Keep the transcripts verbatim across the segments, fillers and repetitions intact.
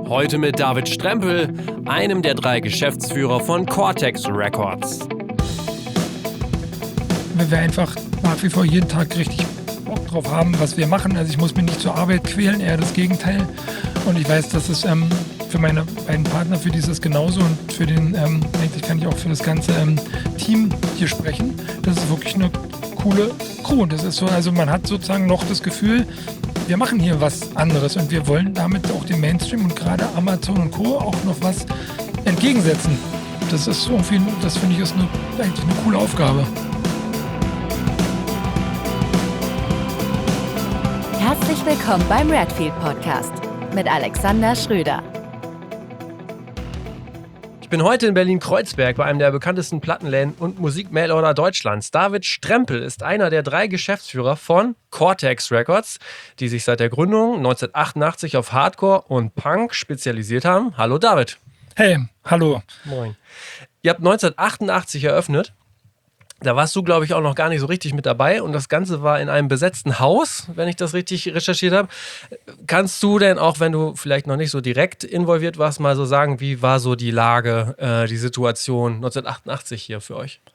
Heute mit David Strempel, einem der drei Geschäftsführer von Cortex Records. Weil wir einfach nach wie vor jeden Tag richtig Bock drauf haben, was wir machen. Also ich muss mich nicht zur Arbeit quälen, eher das Gegenteil. Und ich weiß, dass es ähm, für meine beiden Partner, für die ist es genauso. Und für den, ähm, denke ich, kann ich auch für das ganze ähm, Team hier sprechen. Das ist wirklich eine coole Crew. Das ist so, also man hat sozusagen noch das Gefühl, wir machen hier was anderes und wir wollen damit auch dem Mainstream und gerade Amazon und Co. auch noch was entgegensetzen. Das ist irgendwie, das finde ich, ist eine, eigentlich eine coole Aufgabe. Herzlich willkommen beim Redfield Podcast mit Alexander Schröder. Ich bin heute in Berlin-Kreuzberg bei einem der bekanntesten Plattenläden und Musikmailorder Deutschlands. David Strempel ist einer der drei Geschäftsführer von Cortex Records, die sich seit der Gründung neunzehnhundertachtundachtzig auf Hardcore und Punk spezialisiert haben. Hallo David. Hey, hallo. Moin. Ihr habt neunzehnhundertachtundachtzig eröffnet. Da warst du, glaube ich, auch noch gar nicht so richtig mit dabei und das Ganze war in einem besetzten Haus, wenn ich das richtig recherchiert habe. Kannst du denn auch, wenn du vielleicht noch nicht so direkt involviert warst, mal so sagen, wie war so die Lage, äh, die Situation neunzehnhundertachtundachtzig hier für euch?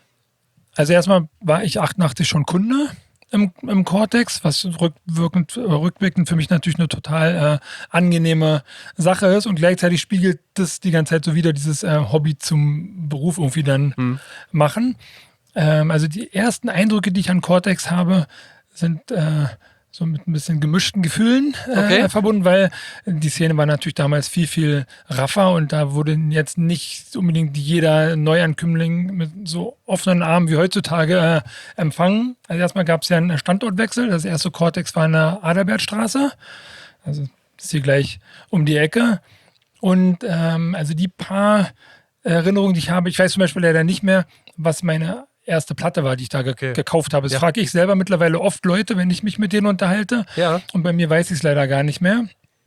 Also erstmal war ich achtundachtzig schon Kunde im, im Cortex, was rückwirkend, rückblickend für mich natürlich eine total äh, angenehme Sache ist und gleichzeitig spiegelt das die ganze Zeit so wieder dieses äh, Hobby zum Beruf irgendwie dann hm. machen. Also die ersten Eindrücke, die ich an Cortex habe, sind äh, so mit ein bisschen gemischten Gefühlen äh, okay. verbunden, weil die Szene war natürlich damals viel, viel raffer und da wurde jetzt nicht unbedingt jeder Neuankömmling mit so offenen Armen wie heutzutage äh, empfangen. Also erstmal gab es ja einen Standortwechsel. Das erste Cortex war in der Adalbertstraße, also das ist hier gleich um die Ecke. Und ähm, also die paar Erinnerungen, die ich habe, ich weiß zum Beispiel leider nicht mehr, was meine erste Platte war, die ich da ge- okay. gekauft habe. Das ja. frage ich selber mittlerweile oft Leute, wenn ich mich mit denen unterhalte. Ja. Und bei mir weiß ich es leider gar nicht mehr.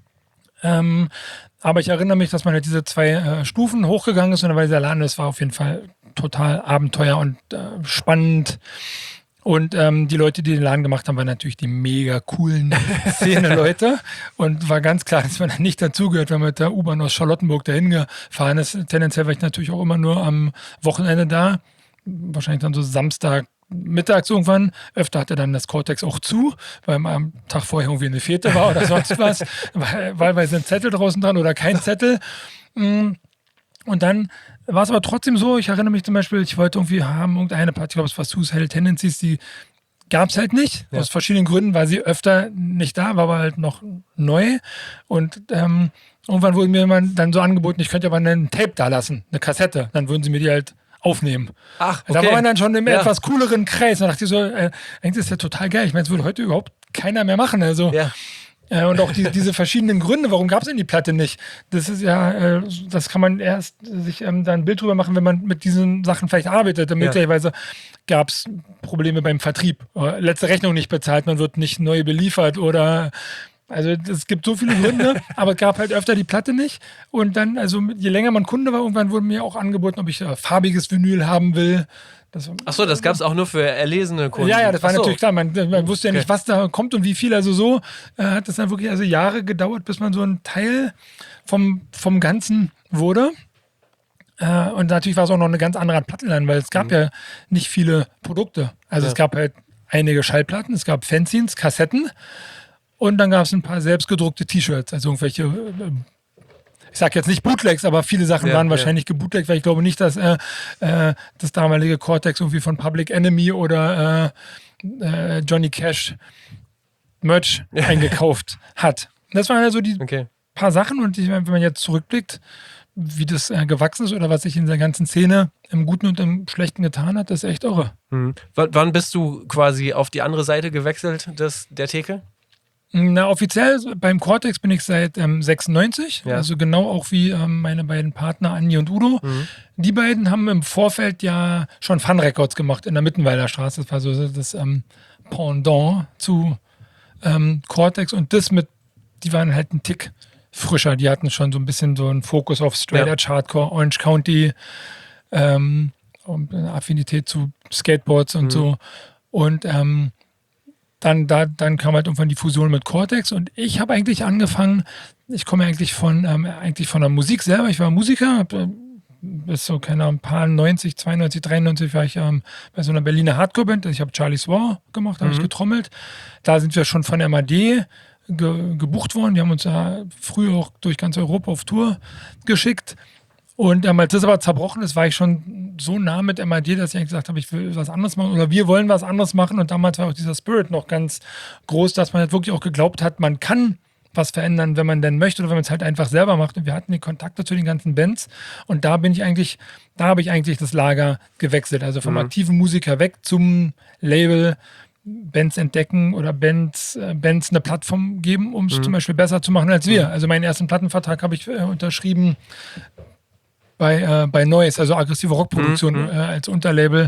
Ähm, aber ich erinnere mich, dass man halt diese zwei äh, Stufen hochgegangen ist und da war dieser Laden, das war auf jeden Fall total Abenteuer und äh, spannend. Und ähm, die Leute, die den Laden gemacht haben, waren natürlich die mega coolen Szene-Leute. Und war ganz klar, dass man da nicht dazugehört, wenn man mit der U-Bahn aus Charlottenburg dahin gefahren ist. Tendenziell war ich natürlich auch immer nur am Wochenende da. Wahrscheinlich dann so Samstag mittags irgendwann. Öfter hatte dann das Cortex auch zu, weil am Tag vorher irgendwie eine Fete war oder sonst was. Wahlweise ein Zettel draußen dran oder kein Zettel. Und dann war es aber trotzdem so, ich erinnere mich zum Beispiel, ich wollte irgendwie haben, irgendeine Party, ich glaube es war Suicidal Tendencies, die gab es halt nicht. Ja. Aus verschiedenen Gründen war sie öfter nicht da, war aber halt noch neu. Und ähm, irgendwann wurde mir dann so angeboten, ich könnte aber einen Tape da lassen, eine Kassette. Dann würden sie mir die halt aufnehmen. Ach, okay. Da war man dann schon im ja. etwas cooleren Kreis. Da dachte ich so, äh, eigentlich ist das ja total geil. Ich meine, das würde heute überhaupt keiner mehr machen. Also, ja. äh, und auch die, diese verschiedenen Gründe, warum gab es denn die Platte nicht? Das ist ja, äh, das kann man erst sich ähm, da ein Bild drüber machen, wenn man mit diesen Sachen vielleicht arbeitet. Ja. Möglicherweise gab es Probleme beim Vertrieb. Oder letzte Rechnung nicht bezahlt, man wird nicht neu beliefert oder also es gibt so viele Gründe, aber es gab halt öfter die Platte nicht. Und dann, also je länger man Kunde war, irgendwann wurde mir auch angeboten, ob ich äh, farbiges Vinyl haben will. Das, Achso, das gab es auch nur für erlesene Kunden? Ja, ja, das war Ach so. natürlich klar. Man, man wusste ja nicht, okay. was da kommt und wie viel. Also so äh, hat das dann wirklich also Jahre gedauert, bis man so ein Teil vom, vom Ganzen wurde. Äh, und natürlich war es auch noch eine ganz andere Plattenladen, weil es gab mhm. ja nicht viele Produkte. Also ja. es gab halt einige Schallplatten, es gab Fanzines, Kassetten. Und dann gab es ein paar selbstgedruckte T-Shirts, also irgendwelche, ich sag jetzt nicht Bootlegs, aber viele Sachen ja, waren ja. wahrscheinlich gebootlegt, weil ich glaube nicht, dass äh, äh, das damalige Cortex irgendwie von Public Enemy oder äh, äh, Johnny Cash Merch eingekauft hat. Das waren also die okay. paar Sachen und ich, wenn man jetzt zurückblickt, wie das äh, gewachsen ist oder was sich in der ganzen Szene im Guten und im Schlechten getan hat, das ist echt irre. Hm. W- wann bist du quasi auf die andere Seite gewechselt, des, der Theke? Na, offiziell beim Cortex bin ich seit ähm, sechsundneunzig, ja. Also genau auch wie ähm, meine beiden Partner Andi und Udo. Mhm. Die beiden haben im Vorfeld ja schon Fun Records gemacht in der Mittenwalder Straße. Das war so das ähm, Pendant zu ähm, Cortex und das mit, die waren halt ein Tick frischer. Die hatten schon so ein bisschen so einen Fokus auf Straight Edge ja. Hardcore, Orange County, ähm, und eine Affinität zu Skateboards und mhm. so. Und ähm, dann, da, dann kam halt irgendwann die Fusion mit Cortex und ich habe eigentlich angefangen, ich komme eigentlich von, ähm, eigentlich von der Musik selber, ich war Musiker, hab, äh, bis so, keine Ahnung, ein paar neunzig, zweiundneunzig, dreiundneunzig war ich ähm, bei so einer Berliner Hardcore-Band, ich habe Charlie's War gemacht, habe Mhm. ich getrommelt, da sind wir schon von M A D ge, gebucht worden, die haben uns ja früher auch durch ganz Europa auf Tour geschickt. Und ähm, als das aber zerbrochen ist, war ich schon so nah mit M A D, dass ich eigentlich gesagt habe, ich will was anderes machen oder wir wollen was anderes machen. Und damals war auch dieser Spirit noch ganz groß, dass man halt wirklich auch geglaubt hat, man kann was verändern, wenn man denn möchte oder wenn man es halt einfach selber macht. Und wir hatten die Kontakte zu den ganzen Bands. Und da bin ich eigentlich, da habe ich eigentlich das Lager gewechselt. Also vom Mhm. aktiven Musiker weg zum Label, Bands entdecken oder Bands, äh, Bands eine Plattform geben, um es Mhm. zum Beispiel besser zu machen als wir. Also meinen ersten Plattenvertrag habe ich äh, unterschrieben bei, äh, bei Noise, also aggressive Rockproduktion Mhm. äh, als Unterlabel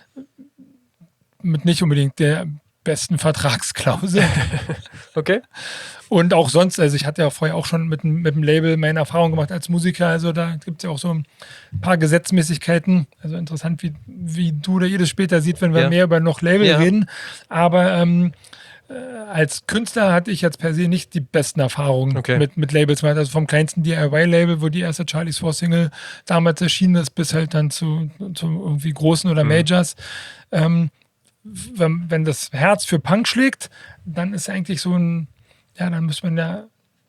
mit nicht unbedingt der besten Vertragsklausel. Okay. Und auch sonst, also ich hatte ja vorher auch schon mit, dem- mit dem Label meine Erfahrung gemacht als Musiker, also da gibt es ja auch so ein paar Gesetzmäßigkeiten. Also interessant, wie, wie du oder ihr das später sieht, wenn wir Ja. mehr über noch Label Ja. reden. Aber ähm, äh, als Künstler hatte ich jetzt per se nicht die besten Erfahrungen Okay. mit, mit Labels. Also vom kleinsten D I Y-Label, wo die erste Charlie's War Single damals erschienen ist, bis halt dann zu, zu irgendwie großen oder Mhm. Majors. Ähm, wenn, wenn das Herz für Punk schlägt, dann ist eigentlich so ein, ja, dann muss man ja,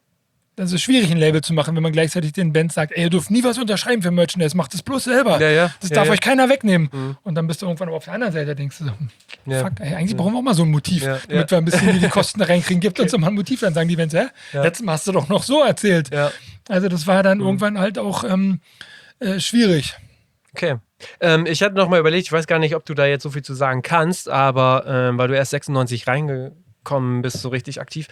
das ist schwierig, ein Label zu machen, wenn man gleichzeitig den Bands sagt, ey, ihr dürft nie was unterschreiben für Merchandise, macht das bloß selber. Ja, ja. Das ja, darf ja. euch keiner wegnehmen. Mhm. Und dann bist du irgendwann aber auf der anderen Seite, denkst du so, hm, Ja. fuck, ey, eigentlich brauchen wir auch mal so ein Motiv, Ja, damit ja. wir ein bisschen die, die Kosten reinkriegen. Gibt uns doch mal ein Motiv, dann sagen die Bands, hä? Ja. Letztes Mal hast du doch noch so erzählt. Ja. Also das war dann Mhm. irgendwann halt auch ähm, äh, schwierig. Okay. Ähm, ich hatte noch mal überlegt, ich weiß gar nicht, ob du da jetzt so viel zu sagen kannst, aber ähm, weil du erst sechsundneunzig reingekommen bist, so richtig aktiv.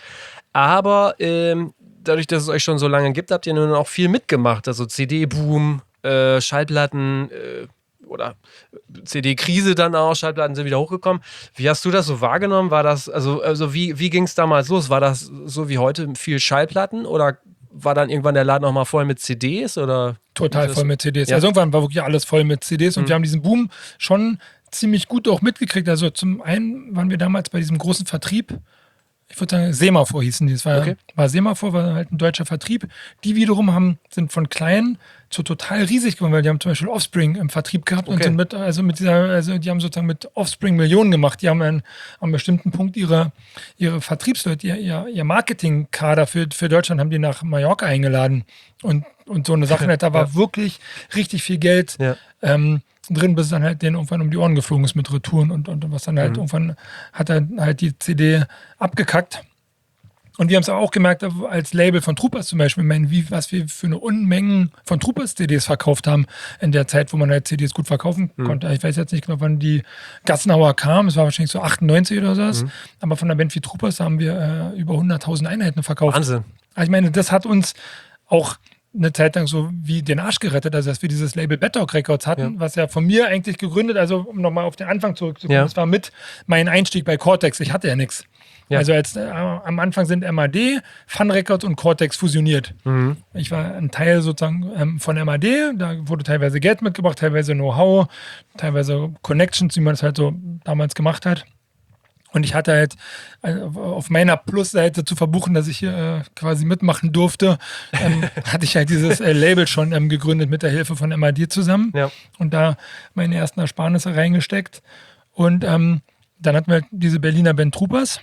Aber ähm, dadurch, dass es euch schon so lange gibt, habt ihr nun auch viel mitgemacht. Also C D-Boom, äh, Schallplatten äh, oder C D-Krise dann auch, Schallplatten sind wieder hochgekommen. Wie hast du das so wahrgenommen? War das, also, also wie, wie ging es damals los? War das so wie heute viel Schallplatten oder war dann irgendwann der Laden noch mal voll mit C Ds? Oder Total das- voll mit C Ds. Ja. Also irgendwann war wirklich alles voll mit C Ds und Mhm. wir haben diesen Boom schon ziemlich gut auch mitgekriegt. Also zum einen waren wir damals bei diesem großen Vertrieb, ich würde sagen Semaphor hießen die. Das war, Okay. war Semaphor, war halt ein deutscher Vertrieb. Die wiederum haben, sind von klein zu total riesig geworden, weil die haben zum Beispiel Offspring im Vertrieb gehabt und Okay. sind mit, also mit dieser, also die haben sozusagen mit Offspring Millionen gemacht. Die haben einen, an einem bestimmten Punkt ihre, ihre Vertriebsleute, ihr, ihr, ihr Marketingkader für, für Deutschland haben die nach Mallorca eingeladen. Und, und so eine Sache, da war Ja. wirklich richtig viel Geld Ja. ähm, drin, bis es dann halt denen irgendwann um die Ohren geflogen ist mit Retouren und, und was dann halt Mhm. irgendwann hat er halt die C D abgekackt. Und wir haben es auch gemerkt, als Label von Troopers zum Beispiel, ich meine, wie, was wir für eine Unmengen von Troopers-C Ds verkauft haben in der Zeit, wo man halt C Ds gut verkaufen Mhm. konnte. Ich weiß jetzt nicht genau, wann die Gassenhauer kam, es war wahrscheinlich so achtundneunzig oder so. Mhm. Aber von einer Band wie Troopers haben wir äh, über hunderttausend Einheiten verkauft. Wahnsinn. Also ich meine, das hat uns auch eine Zeit lang so wie den Arsch gerettet, also dass wir dieses Label Bad Dog Records hatten, Ja. was ja von mir eigentlich gegründet, also um nochmal auf den Anfang zurückzukommen, Ja. das war mit mein Einstieg bei Cortex, ich hatte ja nichts. Ja. Also als, äh, am Anfang sind M A D, Fun Records und Cortex fusioniert. Mhm. Ich war ein Teil sozusagen ähm, von M A D, da wurde teilweise Geld mitgebracht, teilweise Know-how, teilweise Connections, wie man es halt so damals gemacht hat. Und ich hatte halt äh, auf meiner Plusseite zu verbuchen, dass ich hier äh, quasi mitmachen durfte, ähm, hatte ich halt dieses äh, Label schon ähm, gegründet mit der Hilfe von M A D zusammen Ja. und da meine ersten Ersparnisse reingesteckt. Und ähm, dann hatten wir halt diese Berliner Band Troopers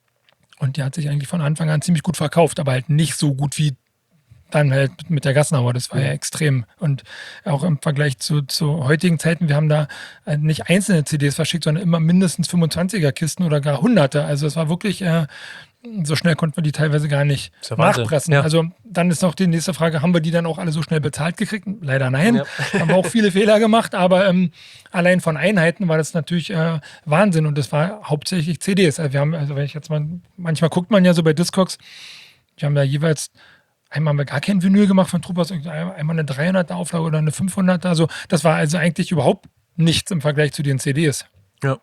und die hat sich eigentlich von Anfang an ziemlich gut verkauft, aber halt nicht so gut wie dann halt mit der Gassenhauer, das war ja extrem. Und auch im Vergleich zu, zu heutigen Zeiten, wir haben da äh, nicht einzelne C Ds verschickt, sondern immer mindestens fünfundzwanziger Kisten oder gar Hunderte. Also es war wirklich, äh, so schnell konnten wir die teilweise gar nicht Ist ja Wahnsinn. nachpressen. Ja. Also dann ist noch die nächste Frage, haben wir die dann auch alle so schnell bezahlt gekriegt? Leider nein. Ja. Haben wir auch viele Fehler gemacht, aber ähm, allein von Einheiten war das natürlich äh, Wahnsinn und das war hauptsächlich C Ds. Also wir haben, also wenn ich jetzt mal, manchmal guckt man ja so bei Discogs, wir haben da jeweils einmal haben wir gar kein Vinyl gemacht von Troopers, einmal eine dreihunderter Auflage oder eine fünfhunderter. Also das war also eigentlich überhaupt nichts im Vergleich zu den C Ds. Ja.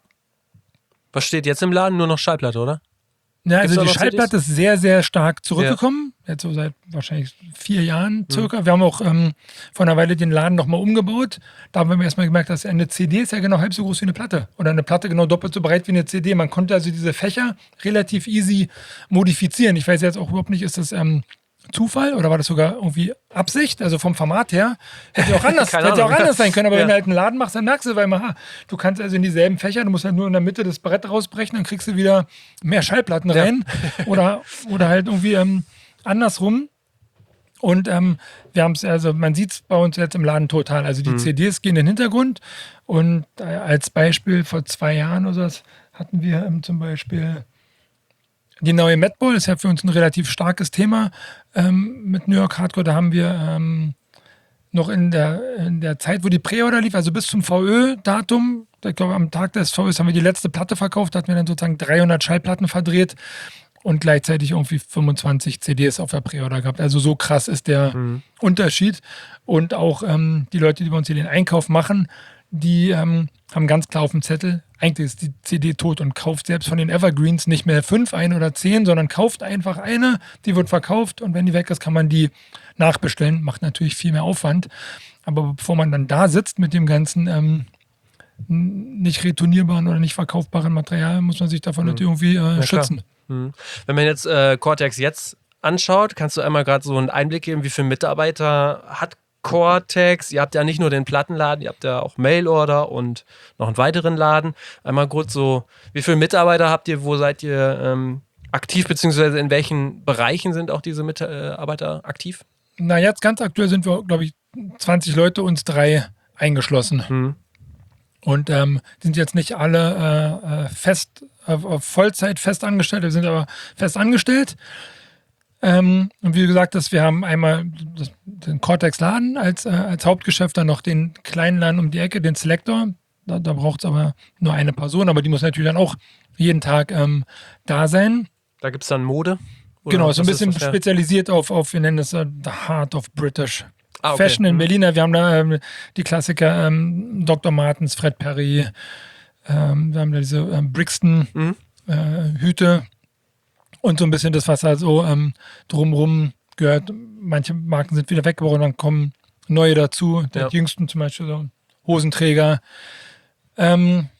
Was steht jetzt im Laden? Nur noch Schallplatte, oder? Ja, also da die noch C Ds? Schallplatte ist sehr, sehr stark zurückgekommen. jetzt so seit wahrscheinlich vier Jahren circa. Mhm. Wir haben auch ähm, vor einer Weile den Laden nochmal umgebaut. Da haben wir erstmal gemerkt, dass eine C D ist ja genau halb so groß wie eine Platte. Oder eine Platte genau doppelt so breit wie eine C D. Man konnte also diese Fächer relativ easy modifizieren. Ich weiß jetzt auch überhaupt nicht, ist das ähm, Zufall oder war das sogar irgendwie Absicht? Also vom Format her hätte auch anders, hätte auch anders sein können. Aber ja. wenn du halt einen Laden machst, dann merkst du, weil man, ha, du kannst also in dieselben Fächer, du musst halt nur in der Mitte das Brett rausbrechen, dann kriegst du wieder mehr Schallplatten rein. Ja. oder, oder halt irgendwie ähm, andersrum. Und ähm, wir haben es, also man sieht es bei uns jetzt im Laden total. Also die mhm. C Ds gehen in den Hintergrund. Und äh, als Beispiel vor zwei Jahren oder so hatten wir ähm, zum Beispiel die neue Madball, ist ja für uns ein relativ starkes Thema ähm, mit New York Hardcore. Da haben wir ähm, noch in der, in der Zeit, wo die Pre-Order lief, also bis zum V Ö-Datum, ich glaube am Tag des V Ös haben wir die letzte Platte verkauft, da hatten wir dann sozusagen dreihundert Schallplatten verdreht und gleichzeitig irgendwie fünfundzwanzig C Ds auf der Pre-Order gehabt. Also so krass ist der mhm. Unterschied. Und auch ähm, die Leute, die bei uns hier den Einkauf machen, die ähm, haben ganz klar auf dem Zettel, eigentlich ist die C D tot und kauft selbst von den Evergreens nicht mehr fünf, ein oder zehn, sondern kauft einfach eine, die wird verkauft und wenn die weg ist, kann man die nachbestellen. Macht natürlich viel mehr Aufwand. Aber bevor man dann da sitzt mit dem ganzen ähm, nicht retournierbaren oder nicht verkaufbaren Material, muss man sich davon mhm. natürlich irgendwie äh, schützen. Mhm. Wenn man jetzt äh, Cortex jetzt anschaut, kannst du einmal gerade so einen Einblick geben, wie viele Mitarbeiter hat Cortex? Ihr habt ja nicht nur den Plattenladen, ihr habt ja auch Mailorder und noch einen weiteren Laden. Einmal kurz so, wie viele Mitarbeiter habt ihr, wo seid ihr ähm, aktiv, beziehungsweise in welchen Bereichen sind auch diese Mitarbeiter aktiv? Na, jetzt ganz aktuell sind wir, glaube ich, zwanzig Leute, uns drei eingeschlossen. Mhm. Und ähm, sind jetzt nicht alle äh, fest, auf, auf Vollzeit fest angestellt, wir sind aber fest angestellt. Ähm, und wie gesagt, dass wir haben einmal das, den Cortex-Laden als, äh, als Hauptgeschäft, dann noch den kleinen Laden um die Ecke, den Selector. Da, da braucht es aber nur eine Person, aber die muss natürlich dann auch jeden Tag ähm, da sein. Da gibt es dann Mode? Oder genau, so ein bisschen das, spezialisiert auf, auf, wir nennen es uh, The Heart of British ah, okay. Fashion in mhm. Berlin. Wir haben da ähm, die Klassiker ähm, Doktor Martens, Fred Perry, ähm, wir haben da diese ähm, Brixton mhm. äh, Hüte. Und so ein bisschen das, was da so ähm, drumrum gehört. Manche Marken sind wieder weggebrochen, dann kommen neue dazu. Der ja. jüngsten zum Beispiel so Hosenträger. Ähm,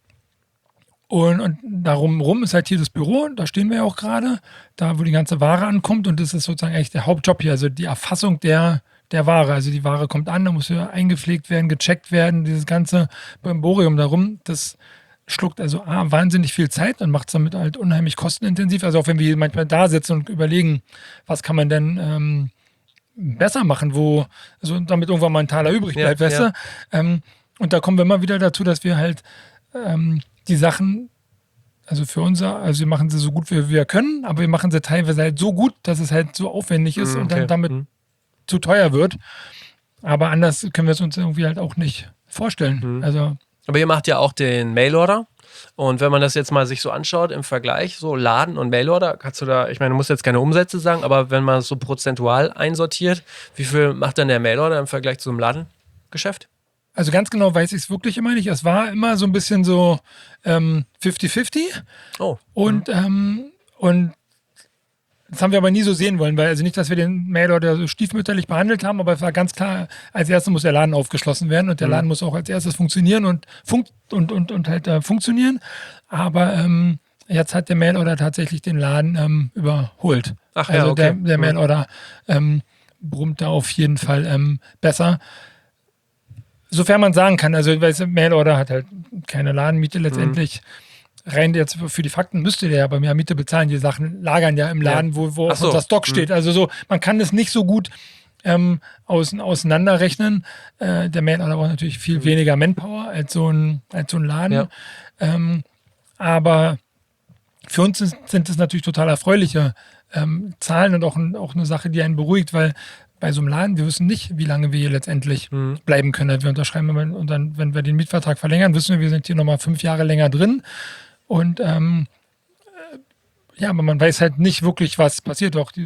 und, und darum rum ist halt hier das Büro, da stehen wir ja auch gerade, da wo die ganze Ware ankommt. Und das ist sozusagen eigentlich der Hauptjob hier, also die Erfassung der, der Ware. Also die Ware kommt an, da muss ja eingepflegt werden, gecheckt werden, dieses ganze Brimborium darum, das schluckt also A, wahnsinnig viel Zeit und macht es damit halt unheimlich kostenintensiv. Also auch wenn wir manchmal da sitzen und überlegen, was kann man denn ähm, besser machen, wo, also damit irgendwann mal ein Taler übrig bleibt, ja, weißt ja. du? Ähm, und da kommen wir immer wieder dazu, dass wir halt ähm, die Sachen, also für unser, also wir machen sie so gut wie wir können, aber wir machen sie teilweise halt so gut, dass es halt so aufwendig ist okay. und dann damit mhm. zu teuer wird. Aber anders können wir es uns irgendwie halt auch nicht vorstellen. Mhm. Also aber ihr macht ja auch den Mailorder und wenn man das jetzt mal sich so anschaut im Vergleich, so Laden und Mailorder, kannst du da, ich meine, du musst jetzt keine Umsätze sagen, aber wenn man es so prozentual einsortiert, wie viel macht dann der Mailorder im Vergleich zum Ladengeschäft? Also ganz genau weiß ich es wirklich immer nicht. Es war immer so ein bisschen so ähm, fifty fifty oh. und, mhm. ähm, und das haben wir aber nie so sehen wollen, weil also nicht, dass wir den Mailorder so stiefmütterlich behandelt haben, aber es war ganz klar, als erstes muss der Laden aufgeschlossen werden und der mhm. Laden muss auch als erstes funktionieren und funkt und, und, und halt äh, funktionieren. Aber ähm, jetzt hat der Mailorder tatsächlich den Laden ähm, überholt. Ach also ja, okay. der, der Mailorder ähm, brummt da auf jeden Fall ähm, besser. Sofern man sagen kann, also weil Mailorder hat halt keine Ladenmiete letztendlich. Mhm. Rein jetzt für die Fakten müsste der ja bei mir Miete bezahlen. Die Sachen lagern ja im Laden, ja. wo, wo so. unser Stock steht. Mhm. Also so, man kann das nicht so gut ähm, aus, auseinanderrechnen. Äh, der Mailorder braucht natürlich viel mhm. weniger Manpower als so ein, als so ein Laden. Ja. Ähm, aber für uns ist, sind das natürlich total erfreuliche ähm, Zahlen und auch, ein, auch eine Sache, die einen beruhigt, weil bei so einem Laden, wir wissen nicht, wie lange wir hier letztendlich mhm. bleiben können. Wir unterschreiben und dann, wenn wir den Mietvertrag verlängern, wissen wir, wir sind hier nochmal fünf Jahre länger drin. Und ähm, ja, aber man weiß halt nicht wirklich, was passiert. Auch die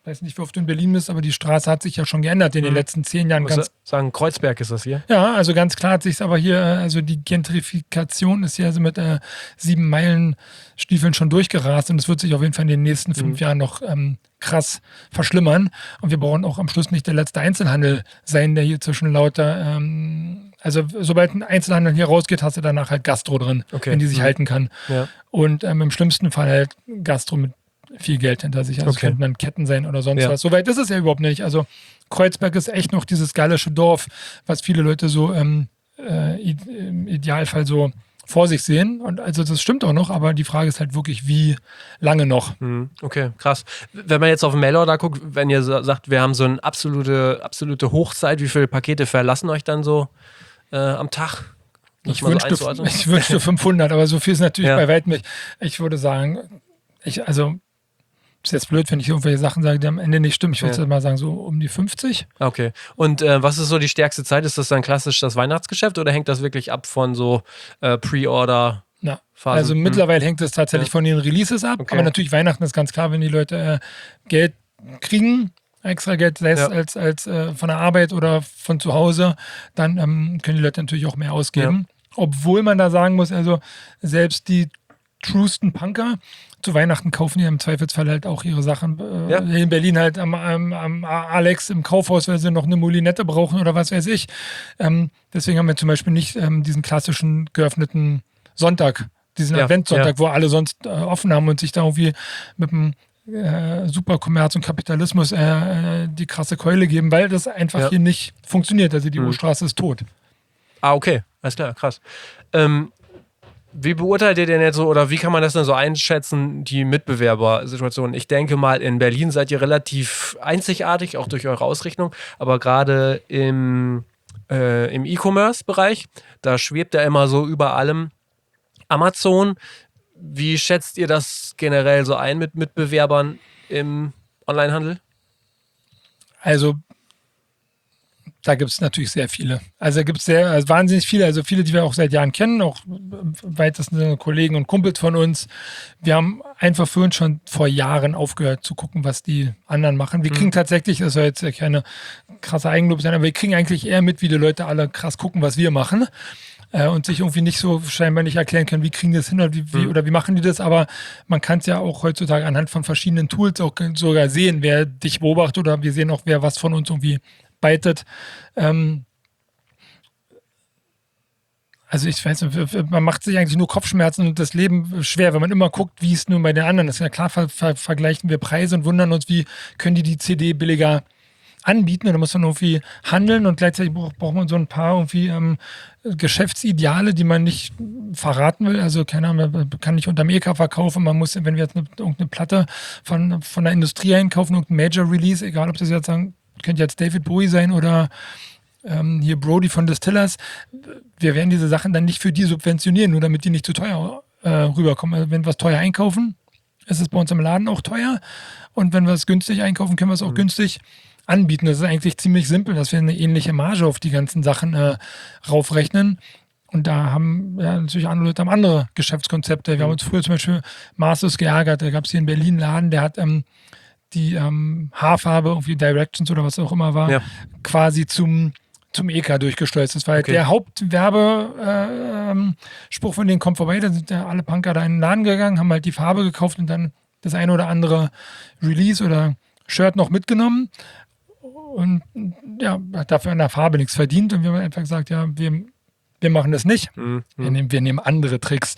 weiß nicht, wie oft du in Berlin bist, aber die Straße hat sich ja schon geändert in den Mhm. letzten zehn Jahren. Ich muss Ganz, sagen, Kreuzberg ist das hier. ja, also ganz klar hat sich aber hier, äh, also die Gentrifikation ist ja also mit äh, sieben Meilen Stiefeln schon durchgerast und es wird sich auf jeden Fall in den nächsten fünf Mhm. Jahren noch ähm, krass verschlimmern. Und wir brauchen auch am Schluss nicht der letzte Einzelhandel sein, der hier zwischen lauter, ähm, also sobald ein Einzelhandel hier rausgeht, hast du danach halt Gastro drin, Okay. wenn die sich Mhm. halten kann. Ja. Und ähm, im schlimmsten Fall halt Gastro mit viel Geld hinter sich. Also es Okay. könnten dann Ketten sein oder sonst Ja. was. Soweit ist es ja überhaupt nicht. Also Kreuzberg ist echt noch dieses gallische Dorf, was viele Leute so ähm, äh, im Idealfall so vor sich sehen. Und also das stimmt auch noch, aber die Frage ist halt wirklich, wie lange noch? Mhm. Okay, krass. Wenn man jetzt auf den Mailorder guckt, wenn ihr sa- sagt, wir haben so eine absolute, absolute Hochzeit, wie viele Pakete verlassen euch dann so äh, am Tag? Das Ich mal so wünschte, einzuordnen? ich wünschte fünfhundert, aber so viel ist natürlich Ja. bei weitem nicht. Ich würde sagen, ich, also ist jetzt blöd, wenn ich irgendwelche Sachen sage, die am Ende nicht stimmen. Ich würde Ja. mal sagen, so um die fünfzig. Okay. Und äh, was ist so die stärkste Zeit? Ist das dann klassisch das Weihnachtsgeschäft oder hängt das wirklich ab von so äh, Pre-Order? Ja. Phasen. Also Hm. mittlerweile hängt es tatsächlich Ja. von den Releases ab. Okay. Aber natürlich Weihnachten ist ganz klar, wenn die Leute äh, Geld kriegen, extra Geld, sei es Ja. als, als äh, von der Arbeit oder von zu Hause, dann ähm, können die Leute natürlich auch mehr ausgeben. Obwohl man da sagen muss, also selbst die truesten Punker zu Weihnachten kaufen die im Zweifelsfall halt auch ihre Sachen. Äh, Ja. In Berlin halt am, am, am Alex im Kaufhaus, weil sie noch eine Moulinette brauchen oder was weiß ich. Ähm, deswegen haben wir zum Beispiel nicht ähm, diesen klassischen geöffneten Sonntag, diesen Ja, Adventssonntag, wo alle sonst äh, offen haben und sich da irgendwie mit dem äh, Superkommerz und Kapitalismus äh, äh, die krasse Keule geben, weil das einfach Ja. hier nicht funktioniert. Also die Mhm. Urstraße ist tot. Ah, okay. Alles klar, krass. Ähm, wie beurteilt ihr denn jetzt so, oder wie kann man das denn so einschätzen, die Mitbewerbersituation? Ich denke mal, in Berlin seid ihr relativ einzigartig, auch durch eure Ausrichtung, aber gerade im, äh, im E-Commerce-Bereich, da schwebt ja immer so über allem Amazon. Wie schätzt ihr das generell so ein mit Mitbewerbern im Onlinehandel? Also da gibt es natürlich sehr viele. Also da gibt es sehr, also wahnsinnig viele, also viele, die wir auch seit Jahren kennen, auch weitestens Kollegen und Kumpels von uns. Wir haben einfach für uns schon vor Jahren aufgehört zu gucken, was die anderen machen. Wir kriegen tatsächlich, das soll jetzt keine krasse Eigenlob sein, aber wir kriegen eigentlich eher mit, wie die Leute alle krass gucken, was wir machen. Äh, und sich irgendwie nicht so scheinbar nicht erklären können, wie kriegen die das hin oder wie, wie, oder wie machen die das, aber man kann es ja auch heutzutage anhand von verschiedenen Tools auch sogar sehen, wer dich beobachtet oder wir sehen auch, wer was von uns irgendwie beitet. Ähm, also ich weiß nicht, man macht sich eigentlich nur Kopfschmerzen und das Leben schwer, wenn man immer guckt, wie es nun bei den anderen ist. Ja klar, ver ver vergleichen wir Preise und wundern uns, wie können die die C D billiger anbieten. Und da muss man irgendwie handeln und gleichzeitig braucht, braucht man so ein paar irgendwie ähm, Geschäftsideale, die man nicht verraten will. Also keine Ahnung, man kann nicht unterm E K verkaufen. Man muss, wenn wir jetzt eine, irgendeine Platte von, von der Industrie einkaufen, irgendein Major Release, egal ob das jetzt sagen, könnte jetzt David Bowie sein oder ähm, hier Brody von Distillers. Wir werden diese Sachen dann nicht für die subventionieren, nur damit die nicht zu teuer äh, rüberkommen. Also wenn wir was teuer einkaufen, ist es bei uns im Laden auch teuer. Und wenn wir es günstig einkaufen, können wir es auch mhm. günstig anbieten. Das ist eigentlich ziemlich simpel, dass wir eine ähnliche Marge auf die ganzen Sachen äh, raufrechnen. Und da haben ja, natürlich andere Leute haben andere Geschäftskonzepte. Wir mhm. haben uns früher zum Beispiel Masters geärgert. Da gab es hier in Berlin einen Laden, der hat ähm, die ähm, Haarfarbe, irgendwie Directions oder was auch immer war, ja. quasi zum, zum E K durchgesteuert. Das war halt okay. der Hauptwerbespruch äh, ähm, von denen, kommt vorbei. Da sind ja alle Punker da in den Laden gegangen, haben halt die Farbe gekauft und dann das eine oder andere Release oder Shirt noch mitgenommen. Und ja, dafür an der Farbe nichts verdient. Und wir haben einfach gesagt, ja, wir, wir machen das nicht. Mhm. Wir, nehmen, wir nehmen andere Tricks.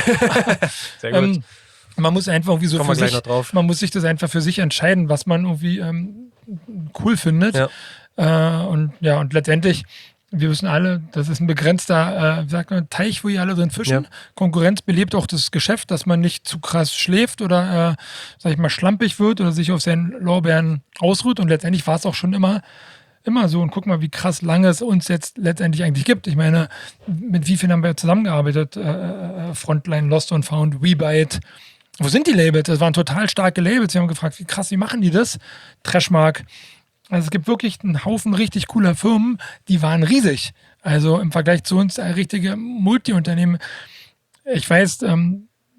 Sehr gut. ähm, man muss einfach irgendwie so Kommen für sich, man muss sich das einfach für sich entscheiden, was man irgendwie ähm, cool findet. Ja. Äh, und ja, und letztendlich, wir wissen alle, das ist ein begrenzter, äh, wie sagt man, Teich, wo hier alle drin fischen. Ja. Konkurrenz belebt auch das Geschäft, dass man nicht zu krass schläft oder, äh, sag ich mal, schlampig wird oder sich auf seinen Lorbeeren ausruht. Und letztendlich war es auch schon immer immer so. Und guck mal, wie krass lange es uns jetzt letztendlich eigentlich gibt. Ich meine, mit wie vielen haben wir zusammengearbeitet? Äh, Frontline, Lost and Found, WeBite. Wo sind die Labels? Das waren total starke Labels. Wir haben gefragt, wie krass, wie machen die das? Trashmark. Also es gibt wirklich einen Haufen richtig cooler Firmen, die waren riesig. Also im Vergleich zu uns ein richtige Multi-Unternehmen. Ich weiß, ähm,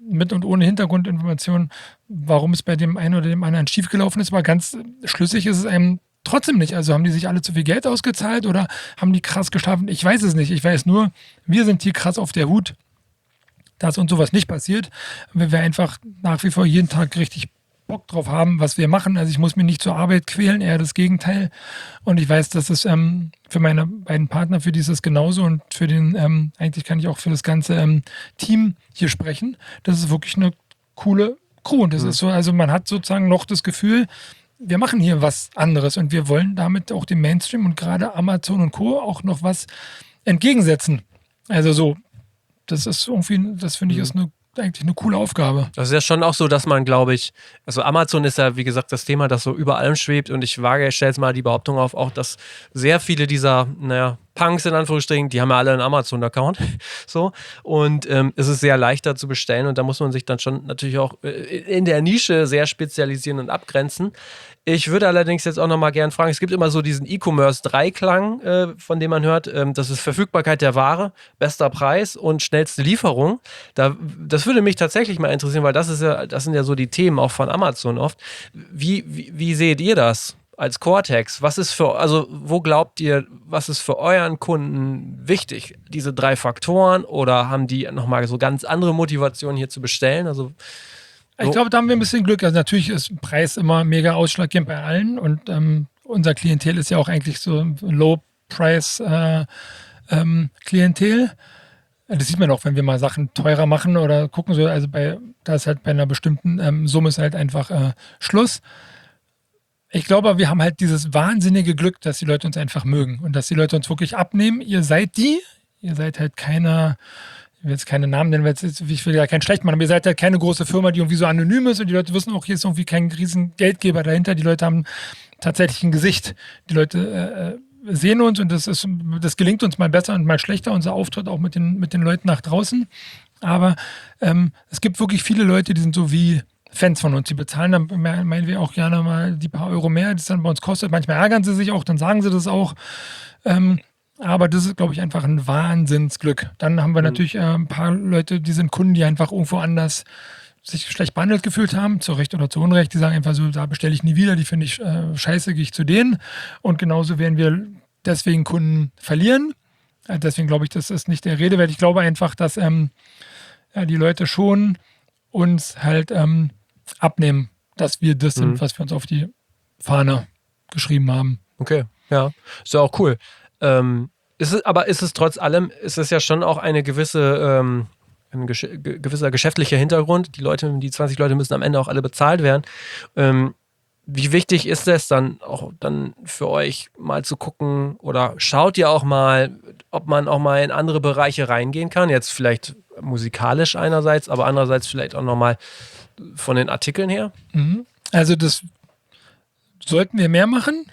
mit und ohne Hintergrundinformationen, warum es bei dem einen oder dem anderen schiefgelaufen ist, aber ganz schlüssig ist es einem trotzdem nicht. Also haben die sich alle zu viel Geld ausgezahlt oder haben die krass geschlafen? Ich weiß es nicht. Ich weiß nur, wir sind hier krass auf der Hut, dass uns sowas nicht passiert, weil wir einfach nach wie vor jeden Tag richtig Bock drauf haben, was wir machen. Also ich muss mich nicht zur Arbeit quälen, eher das Gegenteil. Und ich weiß, dass es ähm, für meine beiden Partner, für die ist es genauso und für den, ähm, eigentlich kann ich auch für das ganze ähm, Team hier sprechen. Das ist wirklich eine coole Crew. Und das mhm. ist so, also man hat sozusagen noch das Gefühl, wir machen hier was anderes und wir wollen damit auch dem Mainstream und gerade Amazon und Co. auch noch was entgegensetzen. Also so, das ist irgendwie, das finde ich, ist eine eigentlich eine coole Aufgabe. Das ist ja schon auch so, dass man, glaube ich, also Amazon ist ja, wie gesagt, das Thema, das so über allem schwebt und ich wage, ich stelle jetzt mal die Behauptung auf, auch, dass sehr viele dieser, naja, Punks in Anführungsstrichen, die haben ja alle einen Amazon-Account, so, und ähm, es ist sehr leichter zu bestellen und da muss man sich dann schon natürlich auch äh, in der Nische sehr spezialisieren und abgrenzen. Ich würde allerdings jetzt auch nochmal gern fragen, es gibt immer so diesen E-Commerce-Dreiklang, äh, von dem man hört, ähm, das ist Verfügbarkeit der Ware, bester Preis und schnellste Lieferung. Da, das würde mich tatsächlich mal interessieren, weil das ist ja, das sind ja so die Themen auch von Amazon oft. Wie, wie, wie seht ihr das als Cortex? Was ist für, also wo glaubt ihr, was ist für euren Kunden wichtig? Diese drei Faktoren oder haben die nochmal so ganz andere Motivationen hier zu bestellen? Also Ich glaube, da haben wir ein bisschen Glück. Also natürlich ist Preis immer mega ausschlaggebend bei allen und ähm, unser Klientel ist ja auch eigentlich so Low-Price-Klientel. Äh, ähm, das sieht man auch, wenn wir mal Sachen teurer machen oder gucken so. Also bei, da ist halt bei einer bestimmten ähm, Summe ist halt einfach äh, Schluss. Ich glaube, wir haben halt dieses wahnsinnige Glück, dass die Leute uns einfach mögen und dass die Leute uns wirklich abnehmen. Ihr seid die, ihr seid halt keiner. Ich will jetzt keine Namen nennen, weil jetzt, ich will ja keinen schlecht machen, aber ihr seid ja keine große Firma, die irgendwie so anonym ist und die Leute wissen auch, hier ist irgendwie kein riesen Geldgeber dahinter. Die Leute haben tatsächlich ein Gesicht. Die Leute äh, sehen uns und das ist, das gelingt uns mal besser und mal schlechter, unser Auftritt auch mit den, mit den Leuten nach draußen. Aber ähm, es gibt wirklich viele Leute, die sind so wie Fans von uns. Die bezahlen dann, meinen wir auch gerne mal die paar Euro mehr, die es dann bei uns kostet. Manchmal ärgern sie sich auch, dann sagen sie das auch. Ähm, Aber das ist, glaube ich, einfach ein Wahnsinnsglück. Dann haben wir mhm. natürlich äh, ein paar Leute, die sind Kunden, die einfach irgendwo anders sich schlecht behandelt gefühlt haben, zu Recht oder zu Unrecht. Die sagen einfach so, da bestelle ich nie wieder, die finde ich äh, scheiße, gehe ich zu denen. Und genauso werden wir deswegen Kunden verlieren. Äh, deswegen glaube ich, das ist nicht der Rede wert. Ich glaube einfach, dass ähm, ja, die Leute schon uns halt ähm, abnehmen, dass wir das mhm. sind, was wir uns auf die Fahne geschrieben haben. Okay, ja, ist ja auch cool. Ähm, ist es, aber ist es trotz allem, ist es ja schon auch eine gewisse, ähm, ein gesch- ge- gewisser geschäftlicher Hintergrund. Die Leute, die zwanzig Leute müssen am Ende auch alle bezahlt werden. Ähm, wie wichtig ist es dann auch dann für euch mal zu gucken oder schaut ihr auch mal, ob man auch mal in andere Bereiche reingehen kann? Jetzt vielleicht musikalisch einerseits, aber andererseits vielleicht auch nochmal von den Artikeln her? Mhm. Also das sollten wir mehr machen.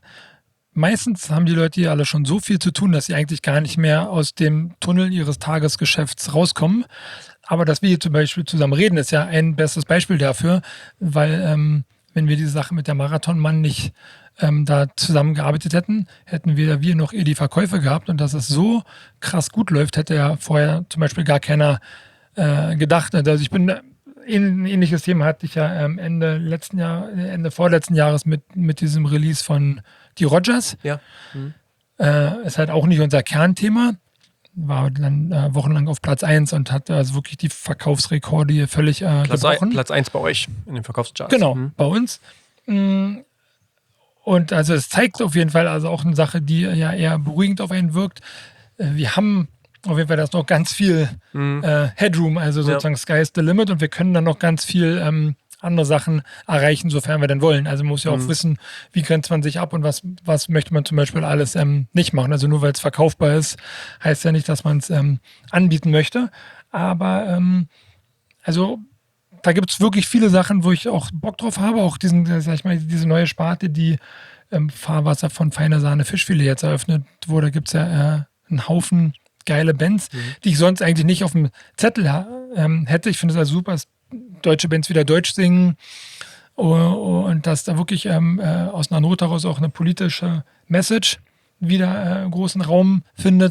Meistens haben die Leute hier alle schon so viel zu tun, dass sie eigentlich gar nicht mehr aus dem Tunnel ihres Tagesgeschäfts rauskommen. Aber dass wir hier zum Beispiel zusammen reden, ist ja ein bestes Beispiel dafür, weil ähm, wenn wir diese Sache mit der Marathonmann nicht ähm, da zusammengearbeitet hätten, hätten weder wir noch ihr die Verkäufe gehabt. Und dass es so krass gut läuft, hätte ja vorher zum Beispiel gar keiner äh, gedacht. Also ich bin, ein ähnliches Thema hatte ich ja ähm, Ende letzten Jahr, Ende vorletzten Jahres mit, mit diesem Release von Die Rogers. Ja. Mhm. Äh, ist halt auch nicht unser Kernthema. War dann äh, wochenlang auf Platz eins und hat also wirklich die Verkaufsrekorde hier völlig äh, Platz gebrochen. Platz eins bei euch in den Verkaufscharts. Genau, mhm. bei uns. Und also es zeigt auf jeden Fall also auch eine Sache, die ja eher beruhigend auf einen wirkt. Wir haben auf jeden Fall da ist noch ganz viel mhm. äh, Headroom, also sozusagen ja. Sky's the limit und wir können dann noch ganz viel ähm, andere Sachen erreichen, sofern wir denn wollen. Also man muss ja auch mhm. wissen, wie grenzt man sich ab und was, was möchte man zum Beispiel alles ähm, nicht machen. Also nur weil es verkaufbar ist, heißt ja nicht, dass man es ähm, anbieten möchte. Aber ähm, also da gibt es wirklich viele Sachen, wo ich auch Bock drauf habe. Auch diesen, sag ich mal, diese neue Sparte, die ähm, Fahrwasser von feiner Sahne Fischfilet jetzt eröffnet wurde. Da gibt es ja äh, einen Haufen geile Bands, mhm. die ich sonst eigentlich nicht auf dem Zettel ähm, hätte. Ich finde es also super, dass deutsche Bands wieder Deutsch singen und dass da wirklich ähm, äh, aus einer Not heraus auch eine politische Message wieder äh, großen Raum findet.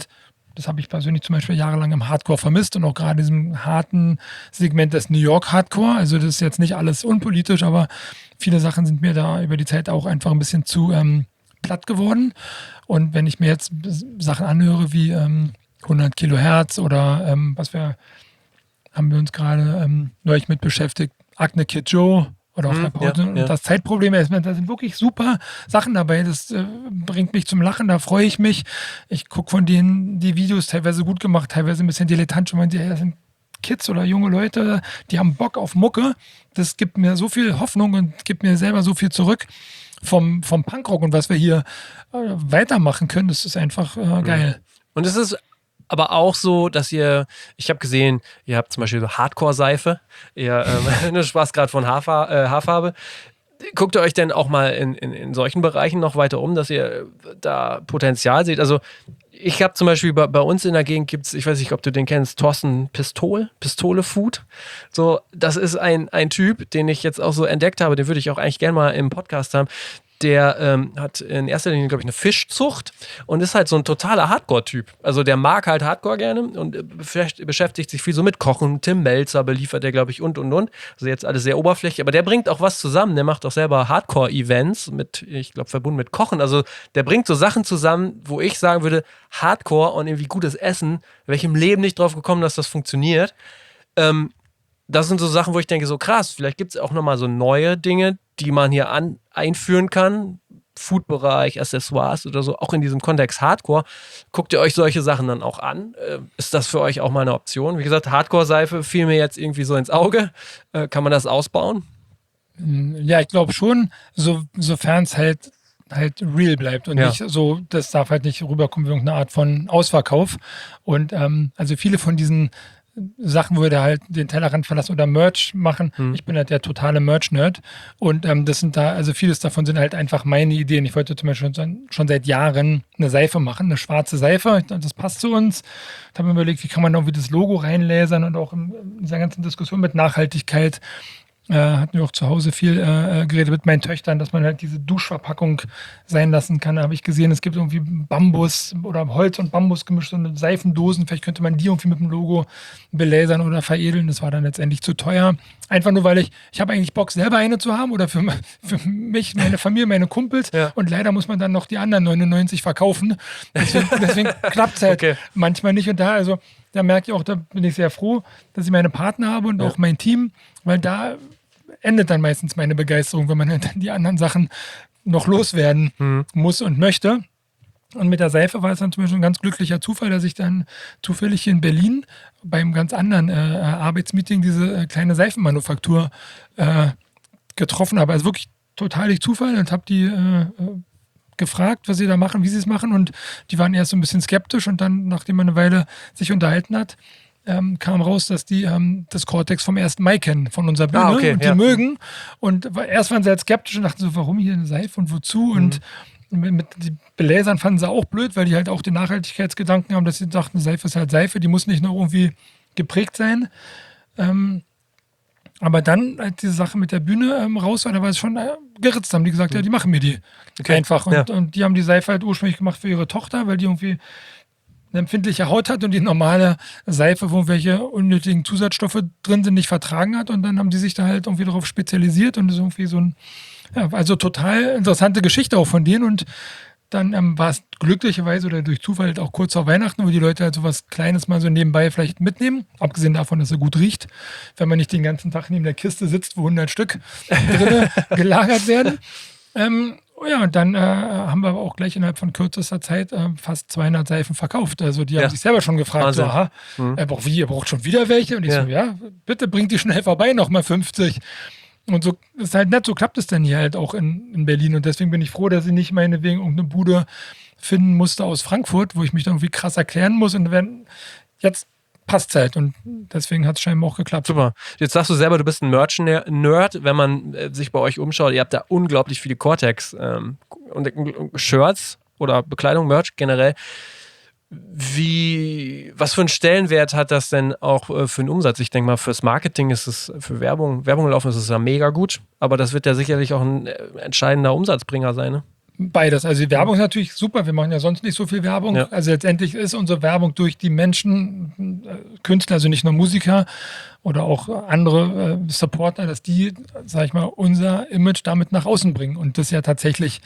Das habe ich persönlich zum Beispiel jahrelang im Hardcore vermisst und auch gerade in diesem harten Segment des New York Hardcore. Also das ist jetzt nicht alles unpolitisch, aber viele Sachen sind mir da über die Zeit auch einfach ein bisschen zu ähm, platt geworden. Und wenn ich mir jetzt Sachen anhöre wie ähm, hundert Kilohertz oder ähm, was wir, haben wir uns gerade ähm, neulich mit beschäftigt, Acne Kid Joe oder auch Mhm, ja, ja, ja. das Zeitproblem, da sind wirklich super Sachen dabei, das äh, bringt mich zum Lachen, da freue ich mich. Ich gucke von denen die Videos, teilweise gut gemacht, teilweise ein bisschen dilettantisch, man sieht, das sind Kids oder junge Leute, die haben Bock auf Mucke. Das gibt mir so viel Hoffnung und gibt mir selber so viel zurück vom, vom Punkrock und was wir hier äh, weitermachen können, das ist einfach äh, geil. Und es ist aber auch so, dass ihr, ich habe gesehen, ihr habt zum Beispiel so Hardcore-Seife, ihr ähm, du sprachst gerade von Haarfar- äh, Haarfarbe. Guckt ihr euch denn auch mal in, in, in solchen Bereichen noch weiter um, dass ihr da Potenzial seht? Also ich habe zum Beispiel bei, bei uns in der Gegend gibt es, ich weiß nicht, ob du den kennst, Thorsten Pistol, Pistole Food. So, das ist ein, ein Typ, den ich jetzt auch so entdeckt habe, den würde ich auch eigentlich gerne mal im Podcast haben. Der ähm, hat in erster Linie, glaube ich, eine Fischzucht und ist halt so ein totaler Hardcore-Typ. Also der mag halt Hardcore gerne und äh, beschäftigt sich viel so mit Kochen. Tim Melzer beliefert der, glaube ich, und, und, und. Also jetzt alles sehr oberflächlich, aber der bringt auch was zusammen. Der macht auch selber Hardcore-Events mit, ich glaube, verbunden mit Kochen. Also der bringt so Sachen zusammen, wo ich sagen würde, Hardcore und irgendwie gutes Essen, wäre ich im Leben nicht drauf gekommen, dass das funktioniert. Ähm, das sind so Sachen, wo ich denke, so krass, vielleicht gibt es auch nochmal so neue Dinge, die man hier an, einführen kann. Food-Bereich, Accessoires oder so, auch in diesem Kontext Hardcore. Guckt ihr euch solche Sachen dann auch an? Äh, ist das für euch auch mal eine Option? Wie gesagt, Hardcore-Seife fiel mir jetzt irgendwie so ins Auge. Äh, kann man das ausbauen? Ja, ich glaube schon, so, sofern es halt halt real bleibt und Ja. nicht so, das darf halt nicht rüberkommen wie irgendeine Art von Ausverkauf. Und ähm, also viele von diesen Sachen, wo wir da halt den Tellerrand verlassen oder Merch machen. Hm. Ich bin halt der totale Merch-Nerd und ähm, das sind da, also vieles davon sind halt einfach meine Ideen. Ich wollte zum Beispiel schon, schon seit Jahren eine Seife machen, eine schwarze Seife. Das passt zu uns. Ich habe mir überlegt, wie kann man irgendwie das Logo reinlasern und auch in, in dieser ganzen Diskussion mit Nachhaltigkeit äh, hatten wir auch zu Hause viel äh, geredet mit meinen Töchtern, dass man halt diese Duschverpackung sein lassen kann. Da habe ich gesehen, es gibt irgendwie Bambus oder Holz und Bambus gemischt und Seifendosen. Vielleicht könnte man die irgendwie mit dem Logo belasern oder veredeln. Das war dann letztendlich zu teuer. Einfach nur, weil ich, ich habe eigentlich Bock, selber eine zu haben oder für, für mich, meine Familie, meine Kumpels. Ja. Und leider muss man dann noch die anderen neunundneunzig verkaufen. Deswegen, deswegen klappt es halt Okay. manchmal nicht. Und da, also, da merke ich auch, da bin ich sehr froh, dass ich meine Partner habe und Ja. auch mein Team, weil da endet dann meistens meine Begeisterung, wenn man dann die anderen Sachen noch loswerden Mhm. muss und möchte. Und mit der Seife war es dann zum Beispiel ein ganz glücklicher Zufall, dass ich dann zufällig hier in Berlin beim ganz anderen äh, Arbeitsmeeting diese äh, kleine Seifenmanufaktur äh, getroffen habe. Also wirklich total durch Zufall und habe die äh, gefragt, was sie da machen, wie sie es machen. Und die waren erst so ein bisschen skeptisch und dann, nachdem man eine Weile sich unterhalten hat, ähm, kam raus, dass die ähm, das Cortex vom ersten Mai kennen, von unserer Bühne Ah, okay, und die ja. mögen. Und wa- erst waren sie halt skeptisch und dachten so, warum hier eine Seife und wozu? Und mit, mit die Beläsern fanden sie auch blöd, weil die halt auch den Nachhaltigkeitsgedanken haben, dass sie dachten, Seife ist halt Seife, die muss nicht noch irgendwie geprägt sein. Ähm, aber dann, als diese Sache mit der Bühne ähm, raus war, da war es schon äh, geritzt, haben die gesagt, ja, die machen mir die. Okay. Einfach. Und, Ja. und die haben die Seife halt ursprünglich gemacht für ihre Tochter, weil die irgendwie eine empfindliche Haut hat und die normale Seife, wo welche unnötigen Zusatzstoffe drin sind, nicht vertragen hat. Und dann haben die sich da halt irgendwie darauf spezialisiert und das ist irgendwie so ein, ja, also total interessante Geschichte auch von denen. Und dann ähm, war es glücklicherweise oder durch Zufall halt auch kurz vor Weihnachten, wo die Leute halt so was Kleines mal so nebenbei vielleicht mitnehmen. Abgesehen davon, dass er gut riecht, wenn man nicht den ganzen Tag neben der Kiste sitzt, wo hundert Stück drin gelagert werden. Ähm, oh ja, und dann äh, haben wir aber auch gleich innerhalb von kürzester Zeit äh, fast zweihundert Seifen verkauft. Also die Ja. haben sich selber schon gefragt, Wahnsinn. so, aha, Mhm. er braucht wie, ihr braucht schon wieder welche? Und ich Ja. so, ja, bitte bringt die schnell vorbei, nochmal fünfzig. Und so ist halt nett, so klappt es dann hier halt auch in, in Berlin. Und deswegen bin ich froh, dass ich nicht meinetwegen irgendeine Bude finden musste aus Frankfurt, wo ich mich dann irgendwie krass erklären muss. Und wenn jetzt passt halt. Und deswegen hat es scheinbar auch geklappt. Super. Jetzt sagst du selber, du bist ein Merch-Nerd. Wenn man äh, sich bei euch umschaut, ihr habt da unglaublich viele Cortex ähm, und, und Shirts oder Bekleidung, Merch generell. Wie, was für einen Stellenwert hat das denn auch äh, für den Umsatz? Ich denke mal, fürs Marketing ist es, für Werbung, Werbung laufen ist es ja mega gut, aber das wird ja sicherlich auch ein äh, entscheidender Umsatzbringer sein, ne? Beides. Also die Werbung ist natürlich super. Wir machen ja sonst nicht so viel Werbung. Ja. Also letztendlich ist unsere Werbung durch die Menschen, äh, Künstler, also nicht nur Musiker oder auch andere äh, Supporter, dass die, sag ich mal, unser Image damit nach außen bringen. Und das ja tatsächlich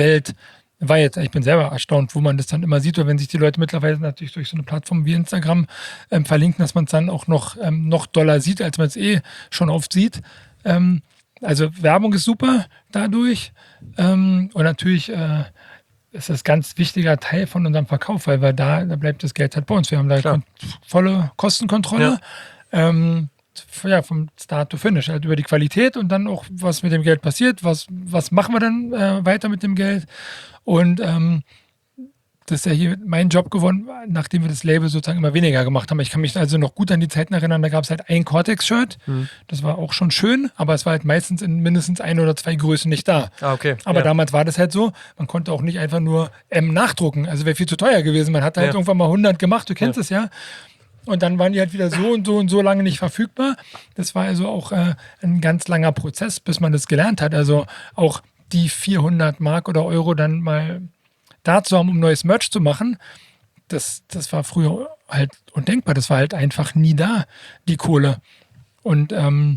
weltweit. Ich bin selber erstaunt, wo man das dann immer sieht. Oder wenn sich die Leute mittlerweile natürlich durch so eine Plattform wie Instagram ähm, verlinken, dass man es dann auch noch, ähm, noch doller sieht, als man es eh schon oft sieht. Ähm, Also Werbung ist super dadurch ähm, und natürlich äh, ist das ein ganz wichtiger Teil von unserem Verkauf, weil wir da, da bleibt das Geld halt bei uns. Wir haben da kon- volle Kostenkontrolle, ja. Ähm, ja, vom Start to Finish, halt über die Qualität und dann auch, was mit dem Geld passiert, was, was machen wir dann äh, weiter mit dem Geld und ähm, das ist ja hier mein Job geworden, nachdem wir das Label sozusagen immer weniger gemacht haben. Ich kann mich also noch gut an die Zeiten erinnern, da gab es halt ein Cortex-Shirt. Mhm. Das war auch schon schön, aber es war halt meistens in mindestens ein oder zwei Größen nicht da. Ah, okay. Aber ja. damals war das halt so, man konnte auch nicht einfach nur M nachdrucken. Also wäre viel zu teuer gewesen. Man hat halt ja. irgendwann mal hundert gemacht, du kennst es ja. ja. Und dann waren die halt wieder so und so und so lange nicht verfügbar. Das war also auch äh, ein ganz langer Prozess, bis man das gelernt hat. Also auch die vierhundert Mark oder Euro dann mal dazu haben, um neues Merch zu machen, das, das war früher halt undenkbar. Das war halt einfach nie da, die Kohle. Und ähm,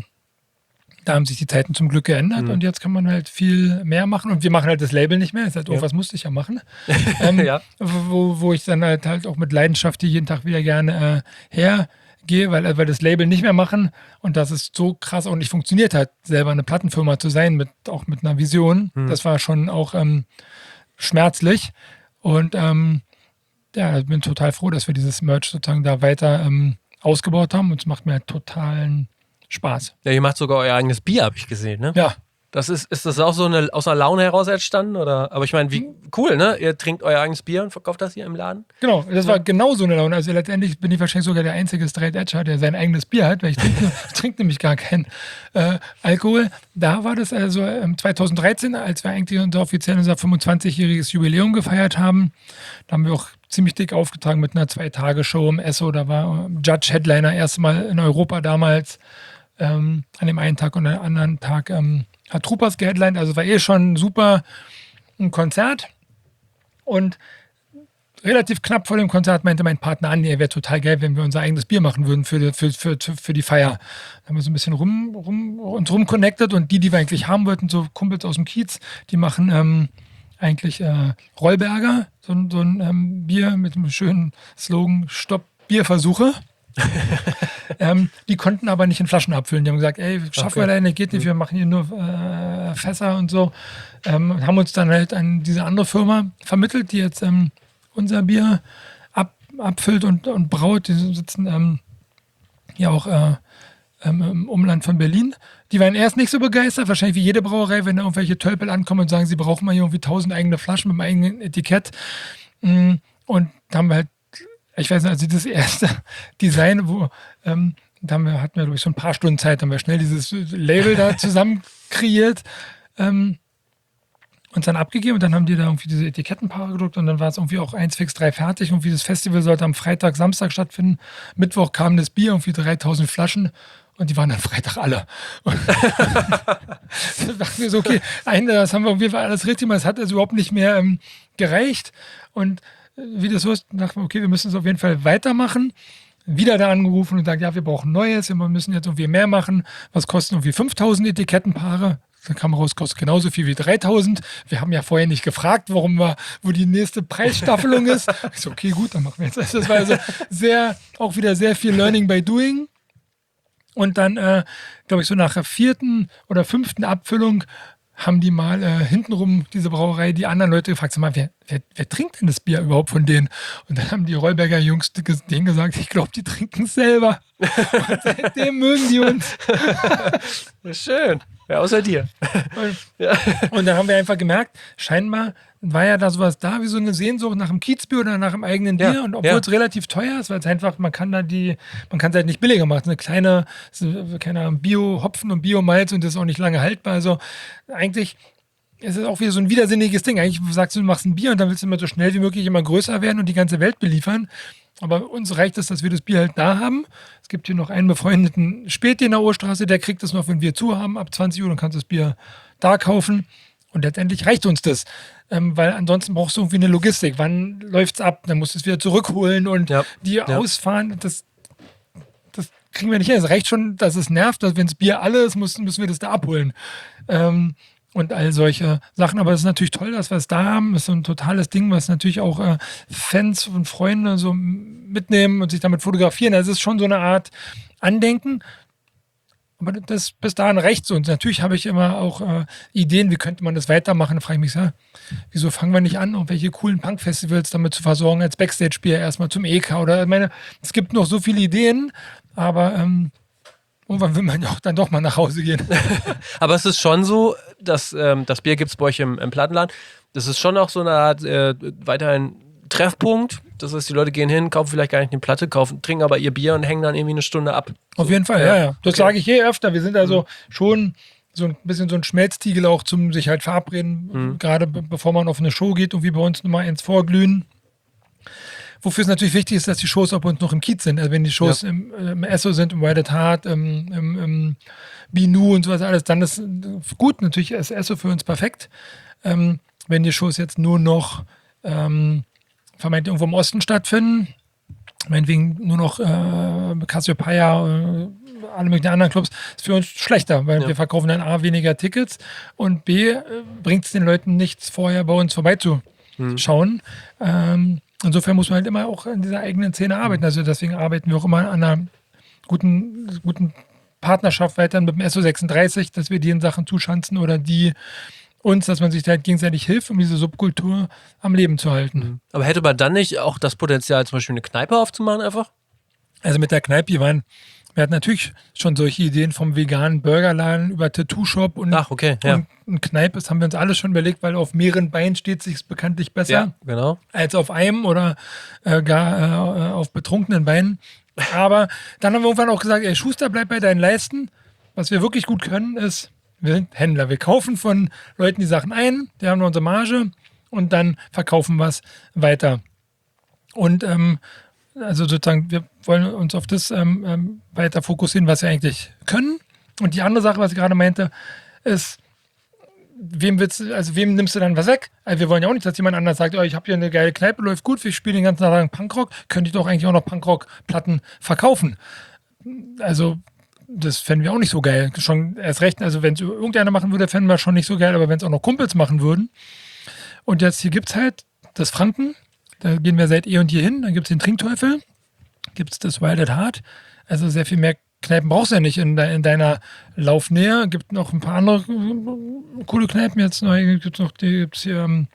da haben sich die Zeiten zum Glück geändert mhm. und jetzt kann man halt viel mehr machen. Und wir machen halt das Label nicht mehr. Das ist halt, oh, ja. was musste ich ja machen? ähm, ja. wo, wo ich dann halt, halt auch mit Leidenschaft jeden Tag wieder gerne äh, hergehe, weil, weil wir das Label nicht mehr machen und dass es so krass auch nicht funktioniert hat, selber eine Plattenfirma zu sein, mit, auch mit einer Vision. Mhm. Das war schon auch ähm, schmerzlich und ähm, ja, ich bin total froh, dass wir dieses Merch sozusagen da weiter ähm, ausgebaut haben und es macht mir halt totalen Spaß. Ja, ihr macht sogar euer eigenes Bier, habe ich gesehen, ne? Ja. Das ist, ist das auch so eine, aus einer Laune heraus entstanden? Oder? Aber ich meine, wie cool, ne? Ihr trinkt euer eigenes Bier und verkauft das hier im Laden? Genau, das war genau so eine Laune. Also letztendlich bin ich wahrscheinlich sogar der einzige Straight Edger, der sein eigenes Bier hat, weil ich trinke, trinke nämlich gar keinen äh, Alkohol. Da war das also ähm, zwanzig dreizehn, als wir eigentlich unser offiziell unser fünfundzwanzigjähriges Jubiläum gefeiert haben. Da haben wir auch ziemlich dick aufgetragen mit einer Zwei-Tage-Show im Esso. Da war Judge Headliner erstmal in Europa damals ähm, an dem einen Tag und am anderen Tag ähm, hat Troopers geheadlined, also war eh schon super ein Konzert und relativ knapp vor dem Konzert meinte mein Partner an, er wäre total geil, wenn wir unser eigenes Bier machen würden für die, für, für, für die Feier. Da haben wir so ein bisschen rum, rum, uns rumconnected und die, die wir eigentlich haben wollten, so Kumpels aus dem Kiez, die machen ähm, eigentlich äh, Rollberger, so, so ein ähm, Bier mit einem schönen Slogan, Stopp Bierversuche. ähm, die konnten aber nicht in Flaschen abfüllen. Die haben gesagt, ey, schaffen okay. wir leider nicht, geht nicht, wir machen hier nur äh, Fässer und so. Ähm, haben uns dann halt an diese andere Firma vermittelt, die jetzt ähm, unser Bier ab, abfüllt und, und braut. Die sitzen ähm, hier auch äh, ähm, im Umland von Berlin. Die waren erst nicht so begeistert, wahrscheinlich wie jede Brauerei, wenn da irgendwelche Tölpel ankommen und sagen, sie brauchen mal hier irgendwie tausend eigene Flaschen mit einem eigenen Etikett. Und da haben wir halt Ich weiß nicht, also das erste Design, wo ähm, da haben wir, hatten wir, glaube ich, so ein paar Stunden Zeit, haben wir schnell dieses Label da zusammen kreiert, ähm, uns dann abgegeben und dann haben die da irgendwie diese Etikettenpaare gedruckt und dann war es irgendwie auch eins fix drei fertig und wie das Festival sollte am Freitag, Samstag stattfinden. Mittwoch kam das Bier, irgendwie dreitausend Flaschen und die waren dann Freitag alle. Und dann dachten wir so, okay, eine, das haben wir auf jeden Fall alles richtig gemacht, das hat also überhaupt nicht mehr ähm, gereicht und wie das so ist, dachten wir, okay, wir müssen es auf jeden Fall weitermachen. Wieder da angerufen und gesagt, ja, wir brauchen Neues, wir müssen jetzt irgendwie mehr machen. Was kosten irgendwie fünftausend Etikettenpaare? Dann kam raus, kostet genauso viel wie dreitausend. Wir haben ja vorher nicht gefragt, warum wir, wo die nächste Preisstaffelung ist. Ich so, okay, gut, dann machen wir jetzt das. Das war also sehr, auch wieder sehr viel Learning by Doing. Und dann, äh, glaube ich, so nach der vierten oder fünften Abfüllung haben die mal äh, hintenrum, diese Brauerei, die anderen Leute gefragt, sag mal, wer, wer, wer trinkt denn das Bier überhaupt von denen? Und dann haben die Rollberger Jungs denen gesagt, ich glaube, die trinken es selber. Und seitdem mögen die uns. Schön. Ja, außer dir. Und, ja. und dann haben wir einfach gemerkt, scheinbar war ja da sowas da, wie so eine Sehnsucht nach einem Kiezbier oder nach einem eigenen Bier. Ja, und obwohl ja. es relativ teuer ist, weil es einfach, man kann da die, man kann es halt nicht billiger machen. Eine kleine, keine Bio-Hopfen und Bio-Malz und das ist auch nicht lange haltbar. Also eigentlich ist es auch wieder so ein widersinniges Ding. Eigentlich sagst du, du machst ein Bier und dann willst du immer so schnell wie möglich immer größer werden und die ganze Welt beliefern. Aber uns reicht es, dass wir das Bier halt da haben. Es gibt hier noch einen befreundeten Späti in der Ohrstraße, der kriegt es noch, wenn wir zu haben, ab zwanzig Uhr, dann kannst du das Bier da kaufen. Und letztendlich reicht uns das. Ähm, weil ansonsten brauchst du irgendwie eine Logistik. Wann läuft's ab? Dann musst du es wieder zurückholen und Ja. die Ja. ausfahren. Das, das kriegen wir nicht hin. Es reicht schon, dass es nervt, dass wenn das Bier alle ist, müssen, müssen wir das da abholen. Ähm, und all solche Sachen. Aber es ist natürlich toll, dass wir es da haben. Das ist so ein totales Ding, was natürlich auch äh, Fans und Freunde so mitnehmen und sich damit fotografieren. Also es ist schon so eine Art Andenken. Aber das bis dahin reicht so. Und natürlich habe ich immer auch äh, Ideen, wie könnte man das weitermachen. Da frage ich mich, ja, wieso fangen wir nicht an, irgendwelche coolen Punk-Festivals damit zu versorgen, als Backstage-Bier erstmal zum E K oder, ich meine, es gibt noch so viele Ideen, aber ähm, irgendwann will man ja auch dann doch mal nach Hause gehen. Aber es ist schon so, dass ähm, das Bier gibt es bei euch im, im Plattenladen. Das ist schon auch so eine Art äh, weiterhin Treffpunkt. Das heißt, die Leute gehen hin, kaufen vielleicht gar nicht eine Platte, kaufen, trinken aber ihr Bier und hängen dann irgendwie eine Stunde ab. Auf jeden Fall, ja, ja. Das Okay. sage ich je öfter. Wir sind also mhm. schon so ein bisschen so ein Schmelztiegel auch zum sich halt verabreden, Mhm. gerade be bevor man auf eine Show geht und wie bei uns Nummer eins vorglühen. Wofür es natürlich wichtig ist, dass die Shows auch bei uns noch im Kiez sind. Also wenn die Shows Ja. im, im Esso sind, im Wild at Heart, im, im, im Binu und sowas alles, dann ist gut. Natürlich ist Esso für uns perfekt. Ähm, wenn die Shows jetzt nur noch ähm, vermeintlich irgendwo im Osten stattfinden, meinetwegen nur noch äh, Cassiopeia, äh, alle möglichen anderen Clubs, ist für uns schlechter, weil Ja. wir verkaufen dann A, weniger Tickets und B, äh, bringt es den Leuten nichts, vorher bei uns vorbeizuschauen. Ähm, insofern muss man halt immer auch an dieser eigenen Szene arbeiten. Also deswegen arbeiten wir auch immer an einer guten, guten Partnerschaft weiter mit dem S O sechsunddreißig, dass wir die in Sachen zuschanzen oder die uns, dass man sich halt gegenseitig hilft, um diese Subkultur am Leben zu halten. Aber hätte man dann nicht auch das Potenzial, zum Beispiel eine Kneipe aufzumachen einfach? Also mit der Kneipe, die waren, wir hatten natürlich schon solche Ideen vom veganen Burgerladen über Tattoo-Shop und, Ach, okay, ja. und eine Kneipe, das haben wir uns alles schon überlegt, weil auf mehreren Beinen steht sich bekanntlich besser Ja, genau. als auf einem oder äh, gar äh, auf betrunkenen Beinen. Aber dann haben wir irgendwann auch gesagt, ey Schuster, bleib bei deinen Leisten. Was wir wirklich gut können, ist, wir sind Händler. Wir kaufen von Leuten die Sachen ein, die haben unsere Marge und dann verkaufen wir es weiter. Und ähm, also sozusagen, wir wollen uns auf das ähm, ähm, weiter fokussieren, was wir eigentlich können. Und die andere Sache, was ich gerade meinte, ist, wem willst du, also wem nimmst du dann was weg? Also wir wollen ja auch nicht, dass jemand anders sagt, oh, ich habe hier eine geile Kneipe, läuft gut, wir spielen den ganzen Tag lang Punkrock, könnte ich doch eigentlich auch noch Punkrock-Platten verkaufen. Also das fänden wir auch nicht so geil. Schon erst recht, also wenn es irgendeiner machen würde, fänden wir schon nicht so geil, aber wenn es auch noch Kumpels machen würden. Und jetzt hier gibt es halt das Franken, da gehen wir seit eh und je hin, dann gibt es den Trinkteufel, gibt es das Wild at Heart, also sehr viel mehr Kneipen brauchst du ja nicht in, de in deiner Laufnähe. Gibt noch ein paar andere äh, coole Kneipen jetzt. Gibt noch die gibt's hier. Ähm,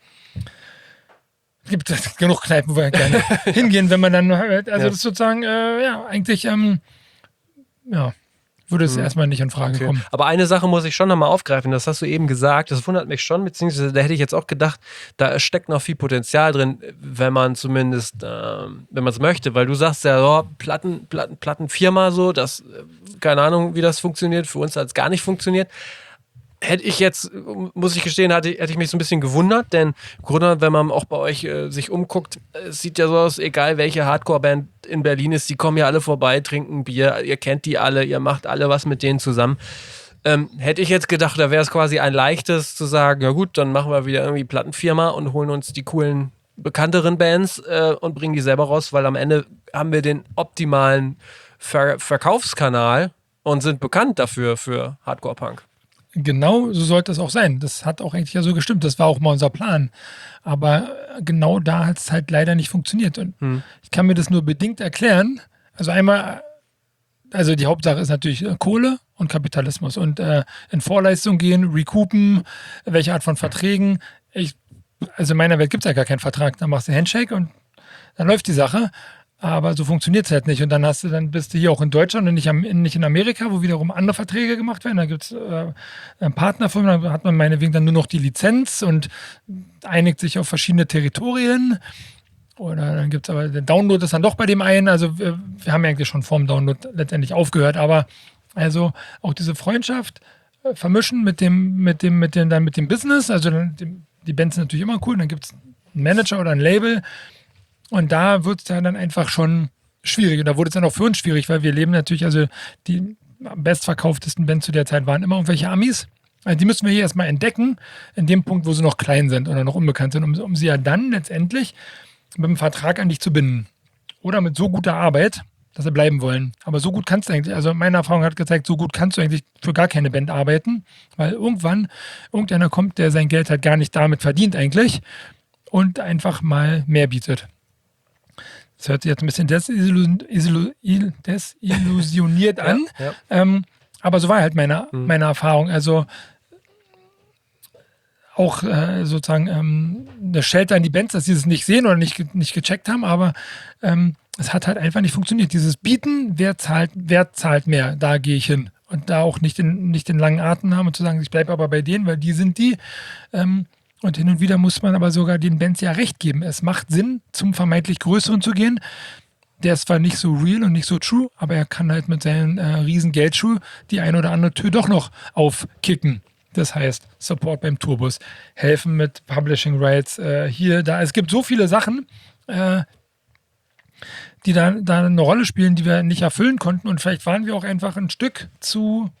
gibt es genug Kneipen, wo wir gerne hingehen, wenn man dann halt, also Ja. das ist sozusagen, äh, ja, eigentlich, ähm, ja, würde es Mhm. erstmal nicht in Frage Okay. kommen. Aber eine Sache muss ich schon nochmal aufgreifen, das hast du eben gesagt, das wundert mich schon, beziehungsweise da hätte ich jetzt auch gedacht, da steckt noch viel Potenzial drin, wenn man zumindest, ähm, wenn man es möchte, weil du sagst ja, oh, Platten, Platten, Plattenfirma so, das, äh, keine Ahnung, wie das funktioniert, für uns hat es gar nicht funktioniert. Hätte ich jetzt, muss ich gestehen, hatte, hätte ich mich so ein bisschen gewundert, denn im Grunde, wenn man auch bei euch äh, sich umguckt, es sieht ja so aus, egal welche Hardcore-Band in Berlin ist, die kommen ja alle vorbei, trinken Bier, ihr kennt die alle, ihr macht alle was mit denen zusammen. Ähm, hätte ich jetzt gedacht, da wäre es quasi ein leichtes zu sagen, ja gut, dann machen wir wieder irgendwie Plattenfirma und holen uns die coolen, bekannteren Bands äh, und bringen die selber raus, weil am Ende haben wir den optimalen Ver Verkaufskanal und sind bekannt dafür, für Hardcore-Punk. Genau so sollte es auch sein. Das hat auch eigentlich ja so gestimmt. Das war auch mal unser Plan. Aber genau da hat es halt leider nicht funktioniert. Und Hm. ich kann mir das nur bedingt erklären. Also einmal, also die Hauptsache ist natürlich äh, Kohle und Kapitalismus. Und äh, in Vorleistung gehen, recoupen, welche Art von Verträgen. Ich, also in meiner Welt gibt es ja gar keinen Vertrag. Dann machst du Handshake und dann läuft die Sache. Aber so funktioniert es halt nicht. Und dann hast du, dann bist du hier auch in Deutschland und nicht, am, nicht in Amerika, wo wiederum andere Verträge gemacht werden. Da gibt es äh, einen Partnerfirmen, da hat man meinetwegen dann nur noch die Lizenz und einigt sich auf verschiedene Territorien. Oder dann gibt es aber, der Download ist dann doch bei dem einen. Also wir, wir haben ja eigentlich schon vorm Download letztendlich aufgehört. Aber also auch diese Freundschaft äh, vermischen mit dem, mit dem, mit dem, dann mit dem Business. Also dann, dem, die Bands sind natürlich immer cool. Dann gibt es einen Manager oder ein Label. Und da wird es ja dann einfach schon schwierig. Und da wurde es dann auch für uns schwierig, weil wir leben natürlich, also die bestverkauftesten Bands zu der Zeit waren immer irgendwelche Amis. Also die müssen wir hier erstmal entdecken, in dem Punkt, wo sie noch klein sind oder noch unbekannt sind, um, um sie ja dann letztendlich mit dem Vertrag an dich zu binden. Oder mit so guter Arbeit, dass sie bleiben wollen. Aber so gut kannst du eigentlich, also meine Erfahrung hat gezeigt, so gut kannst du eigentlich für gar keine Band arbeiten, weil irgendwann irgendeiner kommt, der sein Geld halt gar nicht damit verdient eigentlich und einfach mal mehr bietet. Das hört sich jetzt ein bisschen desillusioniert desillusioniert an, ja, ja. Ähm, aber so war halt meine, Mhm. meine Erfahrung. Also auch äh, sozusagen ähm, eine Shelter an die Bands, dass sie es nicht sehen oder nicht, ge- nicht gecheckt haben, aber ähm, es hat halt einfach nicht funktioniert. Dieses Bieten, wer zahlt, wer zahlt mehr, da gehe ich hin. Und da auch nicht den, nicht den langen Atem haben und zu sagen, ich bleibe aber bei denen, weil die sind die. Ähm, und hin und wieder muss man aber sogar den Bands ja recht geben. Es macht Sinn, zum vermeintlich Größeren zu gehen. Der ist zwar nicht so real und nicht so true, aber er kann halt mit seinen äh, riesen Geldschuh die eine oder andere Tür doch noch aufkicken. Das heißt, Support beim Tourbus, helfen mit Publishing Rights, äh, hier, da. Es gibt so viele Sachen, äh, die da, da eine Rolle spielen, die wir nicht erfüllen konnten. Und vielleicht waren wir auch einfach ein Stück zu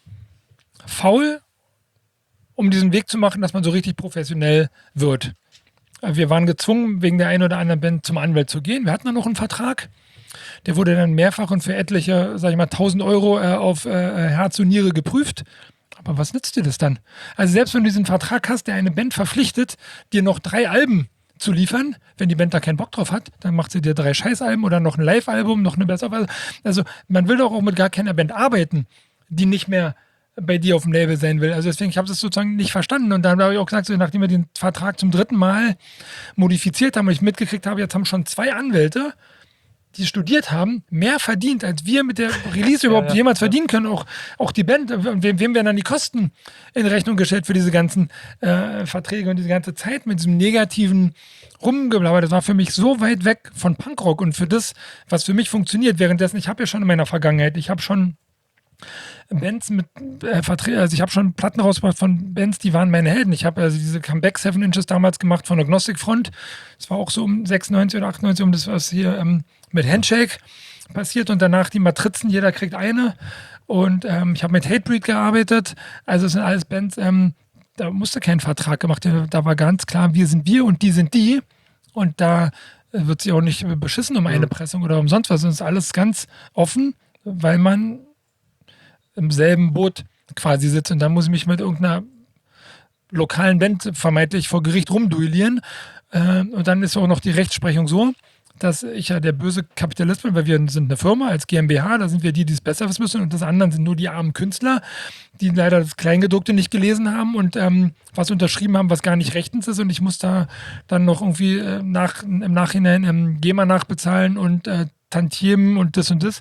faul, um diesen Weg zu machen, dass man so richtig professionell wird. Wir waren gezwungen, wegen der einen oder anderen Band zum Anwalt zu gehen. Wir hatten dann noch einen Vertrag. Der wurde dann mehrfach und für etliche, sag ich mal, tausend Euro äh, auf äh, Herz und Niere geprüft. Aber was nützt dir das dann? Also selbst wenn du diesen Vertrag hast, der eine Band verpflichtet, dir noch drei Alben zu liefern, wenn die Band da keinen Bock drauf hat, dann macht sie dir drei Scheißalben oder noch ein Live-Album, noch eine bessere. Also man will doch auch mit gar keiner Band arbeiten, die nicht mehr bei dir auf dem Label sein will. Also deswegen, ich habe das sozusagen nicht verstanden. Und dann habe ich auch gesagt, so, nachdem wir den Vertrag zum dritten Mal modifiziert haben und ich mitgekriegt habe, jetzt haben schon zwei Anwälte, die studiert haben, mehr verdient, als wir mit der Release überhaupt ja, jemals ja. verdienen können. Auch, auch die Band, und wem, wem werden dann die Kosten in Rechnung gestellt für diese ganzen äh, Verträge und diese ganze Zeit mit diesem negativen Rumgeblabber. Das war für mich so weit weg von Punkrock und für das, was für mich funktioniert. Währenddessen, ich habe ja schon in meiner Vergangenheit, ich habe schon Bands mit äh, Verträgen, also ich habe schon Platten rausgebracht von Bands, die waren meine Helden. Ich habe also diese Comeback Seven Inches damals gemacht von Agnostic Front. Das war auch so um sechsundneunzig oder achtundneunzig, um das, was hier ähm, mit Handshake passiert und danach die Matrizen, jeder kriegt eine. Und ähm, ich habe mit Hatebreed gearbeitet. Also es sind alles Bands, ähm, da musste kein Vertrag gemacht werden. Da war ganz klar, wir sind wir und die sind die. Und da äh, wird sich auch nicht beschissen um eine Pressung oder um sonst was. Es ist alles ganz offen, weil man im selben Boot quasi sitzt und dann muss ich mich mit irgendeiner lokalen Band vermeintlich vor Gericht rumduellieren. Äh, und dann ist auch noch die Rechtsprechung so, dass ich ja der böse Kapitalist bin, weil wir sind eine Firma als GmbH, da sind wir die, die es besser wissen müssen und das anderen sind nur die armen Künstler, die leider das Kleingedruckte nicht gelesen haben und ähm, was unterschrieben haben, was gar nicht rechtens ist und ich muss da dann noch irgendwie äh, nach, im Nachhinein ähm, GEMA nachbezahlen und äh, Tantiemen und das und das.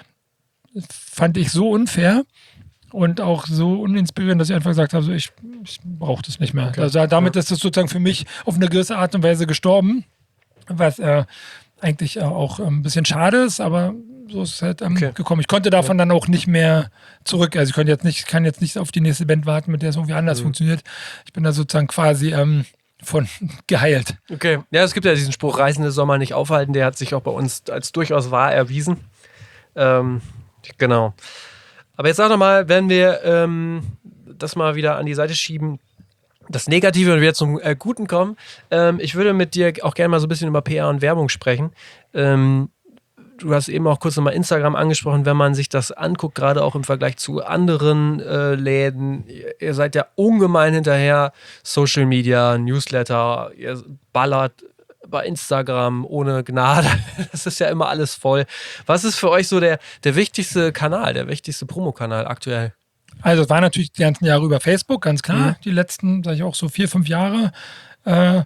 Fand ich so unfair und auch so uninspirierend, dass ich einfach gesagt habe, so, ich, ich brauche das nicht mehr. Okay. Also damit ist das sozusagen für mich auf eine gewisse Art und Weise gestorben, was äh, eigentlich äh, auch ein bisschen schade ist, aber so ist es halt ähm, Okay. gekommen. Ich konnte davon ja. dann auch nicht mehr zurück. Also ich konnte jetzt nicht, kann jetzt nicht auf die nächste Band warten, mit der es irgendwie anders Mhm. funktioniert. Ich bin da sozusagen quasi ähm, von geheilt. Okay. Ja, es gibt ja diesen Spruch, Reisende soll man nicht aufhalten, der hat sich auch bei uns als durchaus wahr erwiesen. Ähm, genau. Aber jetzt sag doch mal, wenn wir ähm, das mal wieder an die Seite schieben, das Negative und wieder zum äh, Guten kommen. Ähm, ich würde mit dir auch gerne mal so ein bisschen über P R und Werbung sprechen. Ähm, du hast eben auch kurz nochmal Instagram angesprochen, wenn man sich das anguckt, gerade auch im Vergleich zu anderen äh, Läden. Ihr, ihr seid ja ungemein hinterher. Social Media, Newsletter, ihr ballert bei Instagram ohne Gnade. Das ist ja immer alles voll. Was ist für euch so der, der wichtigste Kanal, der wichtigste Promokanal aktuell? Also es war natürlich die ganzen Jahre über Facebook, ganz klar. Mhm. Die letzten, sage ich auch, so vier, fünf Jahre. Äh,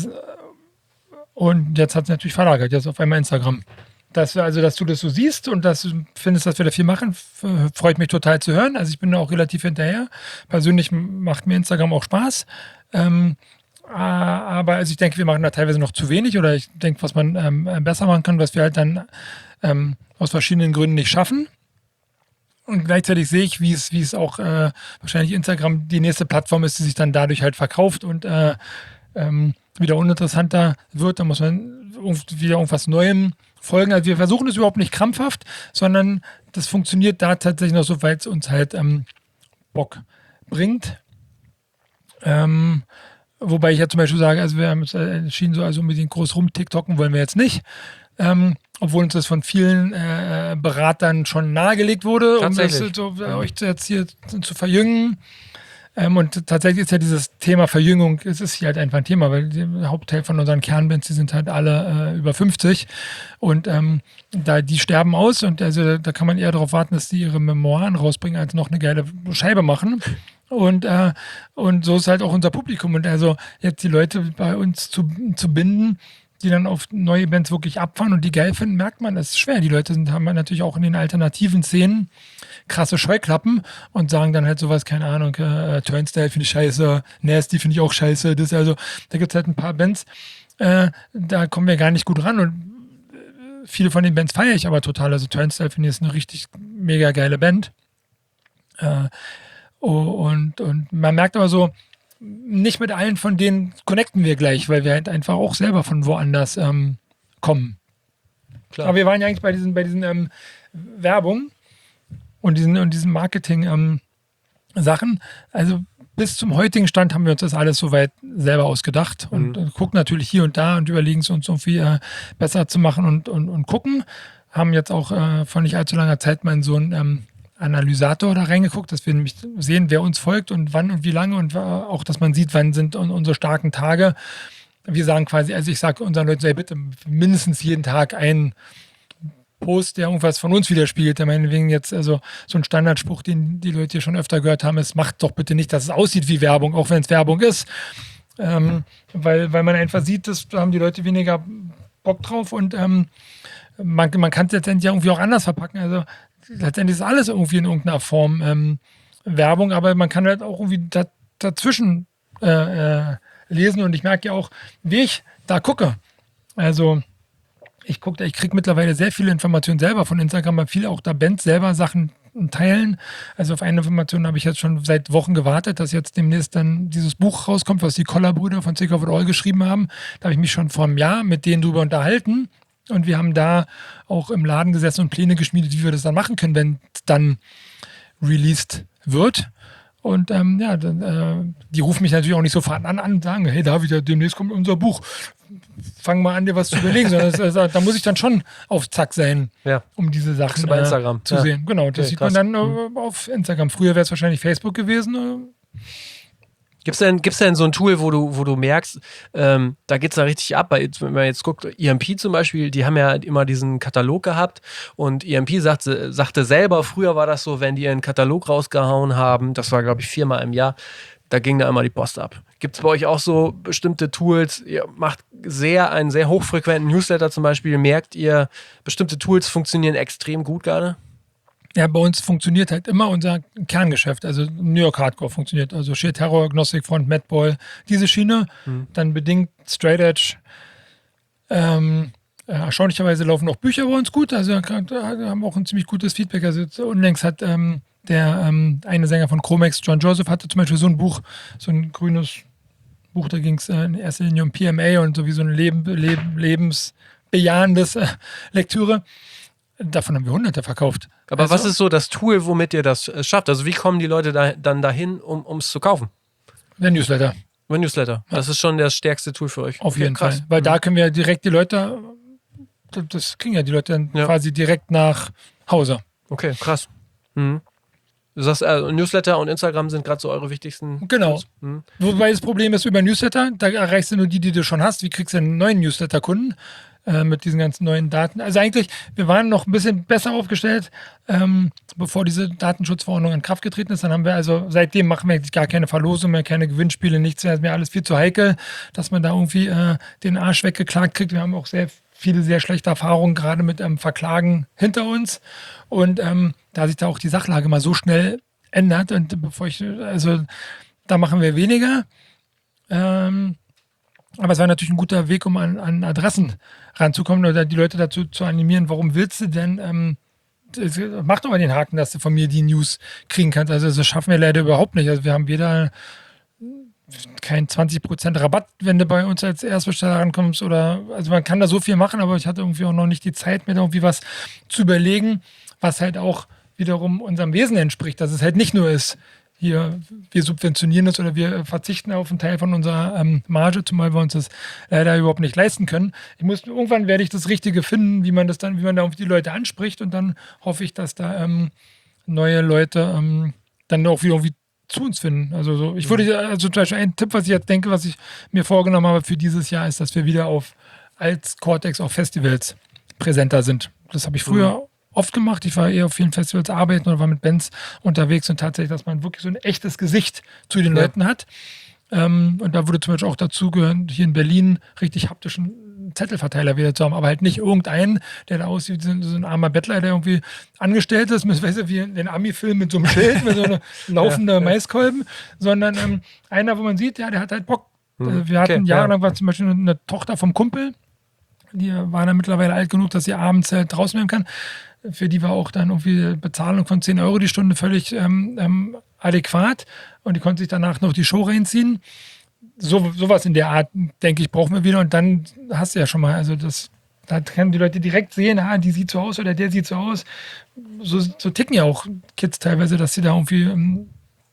und jetzt hat es natürlich verlagert, jetzt auf einmal Instagram. Dass, also, dass du das so siehst und dass du findest, dass wir da viel machen, f- freut mich total zu hören. Also ich bin da auch relativ hinterher. Persönlich macht mir Instagram auch Spaß. Ähm, aber also ich denke, wir machen da teilweise noch zu wenig oder ich denke, was man ähm, besser machen kann, was wir halt dann ähm, aus verschiedenen Gründen nicht schaffen. Und gleichzeitig sehe ich, wie es, wie es auch äh, wahrscheinlich Instagram die nächste Plattform ist, die sich dann dadurch halt verkauft und äh, ähm, wieder uninteressanter wird. Da muss man irgend- wieder irgendwas Neuem folgen. Also wir versuchen es überhaupt nicht krampfhaft, sondern das funktioniert da tatsächlich noch so, weil es uns halt ähm, Bock bringt. Ähm, wobei ich ja zum Beispiel sage, also wir haben uns entschieden, so also unbedingt groß rum TikToken wollen wir jetzt nicht. Ähm, obwohl uns das von vielen äh, Beratern schon nahegelegt wurde, um das so, äh, euch jetzt hier zu verjüngen. Ähm, und tatsächlich ist ja dieses Thema Verjüngung, es ist hier halt einfach ein Thema, weil der Hauptteil von unseren Kernbands, die sind halt alle äh, über fünfzig und ähm, da, die sterben aus und also da kann man eher darauf warten, dass die ihre Memoiren rausbringen, als noch eine geile Scheibe machen. Und, äh, und so ist halt auch unser Publikum. Und also jetzt die Leute bei uns zu, zu binden, die dann auf neue Bands wirklich abfahren und die geil finden, merkt man, das ist schwer. Die Leute sind, haben natürlich auch in den alternativen Szenen krasse Scheuklappen und sagen dann halt sowas, keine Ahnung, äh, Turnstile finde ich scheiße, Nasty finde ich auch scheiße. Das also, da gibt es halt ein paar Bands, äh, da kommen wir gar nicht gut ran und viele von den Bands feiere ich aber total. Also Turnstile finde ich ist eine richtig mega geile Band. Äh, und, und man merkt aber so, nicht mit allen von denen connecten wir gleich, weil wir halt einfach auch selber von woanders ähm, kommen. Klar. Aber wir waren ja eigentlich bei diesen, bei diesen ähm, Werbung und diesen, und diesen Marketing-Sachen. Ähm, also bis zum heutigen Stand haben wir uns das alles soweit selber ausgedacht und mhm. gucken natürlich hier und da und überlegen es uns irgendwie äh, besser zu machen und, und, und gucken. Haben jetzt auch äh, vor nicht allzu langer Zeit meinen Sohn ähm, Analysator da reingeguckt, dass wir nämlich sehen, wer uns folgt und wann und wie lange und auch, dass man sieht, wann sind unsere starken Tage. Wir sagen quasi, also ich sage unseren Leuten, sei bitte mindestens jeden Tag ein Post, der irgendwas von uns widerspiegelt. Der meinetwegen jetzt, also so ein Standardspruch, den die Leute hier schon öfter gehört haben, ist, macht doch bitte nicht, dass es aussieht wie Werbung, auch wenn es Werbung ist. Ähm, weil, weil man einfach sieht, dass, da haben die Leute weniger Bock drauf und ähm, man, man kann es letztendlich irgendwie auch anders verpacken. Also letztendlich ist alles irgendwie in irgendeiner Form ähm, Werbung, aber man kann halt auch irgendwie da, dazwischen äh, äh, lesen und ich merke ja auch, wie ich da gucke. Also ich gucke, ich kriege mittlerweile sehr viele Informationen selber von Instagram, weil viele auch da Bands selber Sachen teilen. Also auf eine Information habe ich jetzt schon seit Wochen gewartet, dass jetzt demnächst dann dieses Buch rauskommt, was die Koller-Brüder von Sick of It All geschrieben haben. Da habe ich mich schon vor einem Jahr mit denen drüber unterhalten. Und wir haben da auch im Laden gesessen und Pläne geschmiedet, wie wir das dann machen können, wenn es dann released wird. Und ähm, ja, dann, äh, die rufen mich natürlich auch nicht sofort an und sagen, hey David, demnächst kommt unser Buch. Fang mal an, dir was zu überlegen. Sondern das, also, da muss ich dann schon auf Zack sein, ja. um diese Sachen bei Instagram. Äh, zu ja. sehen. Genau, das okay, sieht krass. man dann äh, auf Instagram. Früher wäre es wahrscheinlich Facebook gewesen. Äh, Gibt es denn, gibt's denn so ein Tool, wo du, wo du merkst, ähm, da geht es da richtig ab? Weil, wenn man jetzt guckt, E M P zum Beispiel, die haben ja immer diesen Katalog gehabt und E M P sagte, sagte selber, früher war das so, wenn die einen Katalog rausgehauen haben, das war glaube ich viermal im Jahr, da ging da immer die Post ab. Gibt es bei euch auch so bestimmte Tools? Ihr macht sehr einen sehr hochfrequenten Newsletter zum Beispiel. Merkt ihr, bestimmte Tools funktionieren extrem gut gerade? Ja, bei uns funktioniert halt immer unser Kerngeschäft. Also New York Hardcore funktioniert. Also Sheer Terror, Agnostic Front, Madball, diese Schiene. Mhm. Dann bedingt Straight Edge. Ähm, äh, erstaunlicherweise laufen auch Bücher bei uns gut. Also da haben wir auch ein ziemlich gutes Feedback. Also unlängst hat ähm, der ähm, eine Sänger von Chromex, John Joseph, hatte zum Beispiel so ein Buch, so ein grünes Buch, da ging es äh, in erster Linie um P M A und so wie so eine Leben, Leben, lebensbejahendes äh, Lektüre. Davon haben wir hunderte verkauft. Aber also, was ist so das Tool, womit ihr das äh, schafft? Also wie kommen die Leute da, dann dahin, um es zu kaufen? Der Newsletter. Der Newsletter. Ja. Das ist schon das stärkste Tool für euch. Auf okay, jeden krass. Fall. Weil mhm. da können wir direkt die Leute, das kriegen ja die Leute dann ja. quasi direkt nach Hause. Okay, krass. Mhm. Du sagst, also Newsletter und Instagram sind gerade so eure wichtigsten Genau. Mhm. Wobei das Problem ist, über Newsletter, da erreichst du nur die, die du schon hast. Wie kriegst du einen neuen Newsletter-Kunden? Mit diesen ganzen neuen Daten. Also eigentlich, wir waren noch ein bisschen besser aufgestellt, ähm, bevor diese Datenschutzverordnung in Kraft getreten ist. Dann haben wir also, seitdem machen wir eigentlich gar keine Verlosung mehr, keine Gewinnspiele, nichts mehr. Ist mir alles viel zu heikel, dass man da irgendwie äh, den Arsch weggeklagt kriegt. Wir haben auch sehr viele, sehr schlechte Erfahrungen gerade mit ähm, Verklagen hinter uns. Und ähm, da sich da auch die Sachlage mal so schnell ändert und bevor ich, also da machen wir weniger. Ähm, Aber es war natürlich ein guter Weg, um an, an Adressen ranzukommen oder die Leute dazu zu animieren, warum willst du denn, ähm, das, mach doch mal den Haken, dass du von mir die News kriegen kannst. Also das schaffen wir leider überhaupt nicht. Also wir haben weder kein zwanzig Prozent Rabatt, wenn du bei uns als Erstbesteller rankommst oder, also man kann da so viel machen, aber ich hatte irgendwie auch noch nicht die Zeit, mir da irgendwie was zu überlegen, was halt auch wiederum unserem Wesen entspricht, dass es halt nicht nur ist, hier, wir subventionieren das oder wir verzichten auf einen Teil von unserer ähm, Marge, zumal wir uns das leider überhaupt nicht leisten können. Ich muss, irgendwann werde ich das Richtige finden, wie man das dann, wie man da auf die Leute anspricht und dann hoffe ich, dass da ähm, neue Leute ähm, dann auch wieder irgendwie zu uns finden. Also so, ich würde, also zum Beispiel ein Tipp, was ich jetzt denke, was ich mir vorgenommen habe für dieses Jahr, ist, dass wir wieder auf als Cortex auf Festivals präsenter sind. Das habe ich früher mhm. oft gemacht. Ich war eher auf vielen Festivals arbeiten oder war mit Bands unterwegs und tatsächlich, dass man wirklich so ein echtes Gesicht zu den ja. Leuten hat. Ähm, und da würde zum Beispiel auch dazu gehören, hier in Berlin richtig haptischen Zettelverteiler wieder zu haben, aber halt nicht irgendeinen, der da aussieht wie so ein armer Bettler, der irgendwie angestellt ist, mit, weißt du, wie in den Ami-Film mit so einem Schild, mit so einem laufenden ja, ja. Maiskolben, sondern ähm, einer, wo man sieht, ja, der hat halt Bock. Mhm. Wir hatten okay, jahrelang, ja. war zum Beispiel eine Tochter vom Kumpel, die war dann mittlerweile alt genug, dass sie abends halt draußen bleiben kann. Für die war auch dann irgendwie Bezahlung von zehn Euro die Stunde völlig ähm, ähm, adäquat und die konnte sich danach noch die Show reinziehen. So, sowas in der Art, denke ich, brauchen wir wieder und dann hast du ja schon mal, also das, da können die Leute direkt sehen, ah, die sieht so aus oder der sieht so aus. So, so ticken ja auch Kids teilweise, dass sie da irgendwie, ähm,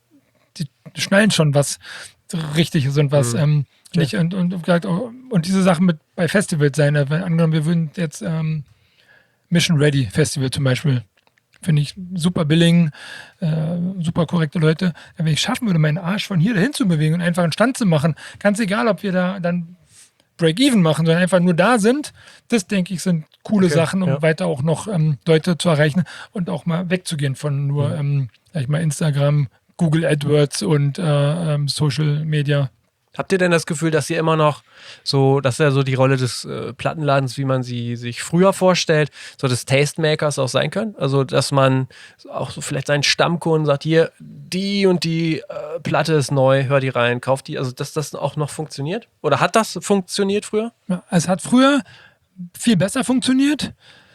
die schnallen schon, was richtig ist und was mhm. ähm, nicht ja. und, und, und, und diese Sachen mit bei Festivals sein, wenn angenommen, wir würden jetzt ähm, Mission Ready Festival zum Beispiel. Finde ich super billing, äh, super korrekte Leute. Wenn ich schaffen würde, meinen Arsch von hier dahin zu bewegen und einfach einen Stand zu machen, ganz egal, ob wir da dann Break-Even machen, sondern einfach nur da sind, das, denke ich, sind coole okay, Sachen, um ja. weiter auch noch ähm, Leute zu erreichen und auch mal wegzugehen von nur, mhm. ähm, sag ich mal, Instagram, Google AdWords und äh, ähm, Social Media. Habt ihr denn das Gefühl, dass ihr immer noch so, das ist ja so die Rolle des äh, Plattenladens, wie man sie sich früher vorstellt, so des Tastemakers auch sein können? Also, dass man auch so vielleicht seinen Stammkunden sagt, hier, die und die äh, Platte ist neu, hör die rein, kauf die. Also, dass das auch noch funktioniert? Oder hat das funktioniert früher? Ja, es hat früher viel besser funktioniert,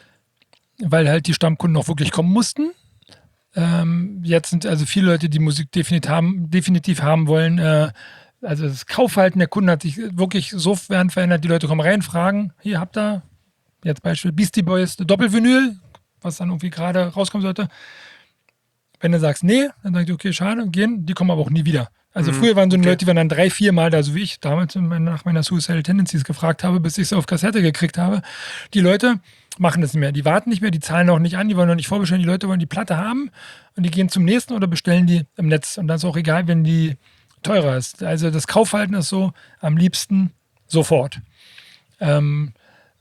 weil halt die Stammkunden auch wirklich kommen mussten. Ähm, jetzt sind also viele Leute, die Musik definitiv haben, definitiv haben wollen, äh, also das Kaufverhalten der Kunden hat sich wirklich sofern verändert. Die Leute kommen rein, fragen, hier habt ihr, jetzt Beispiel Beastie Boys, Doppelvinyl, was dann irgendwie gerade rauskommen sollte. Wenn du sagst, nee, dann sagst du, okay, schade, gehen, die kommen aber auch nie wieder. Also mhm. früher waren so okay. Leute, die waren dann drei, vier Mal da, so wie ich damals nach meiner Suicidal Tendencies gefragt habe, bis ich es auf Kassette gekriegt habe. Die Leute machen das nicht mehr. Die warten nicht mehr, die zahlen auch nicht an, die wollen noch nicht vorbestellen. Die Leute wollen die Platte haben und die gehen zum nächsten oder bestellen die im Netz. Und dann ist auch egal, wenn die teurer ist. Also das Kaufverhalten ist so am liebsten sofort. Ähm,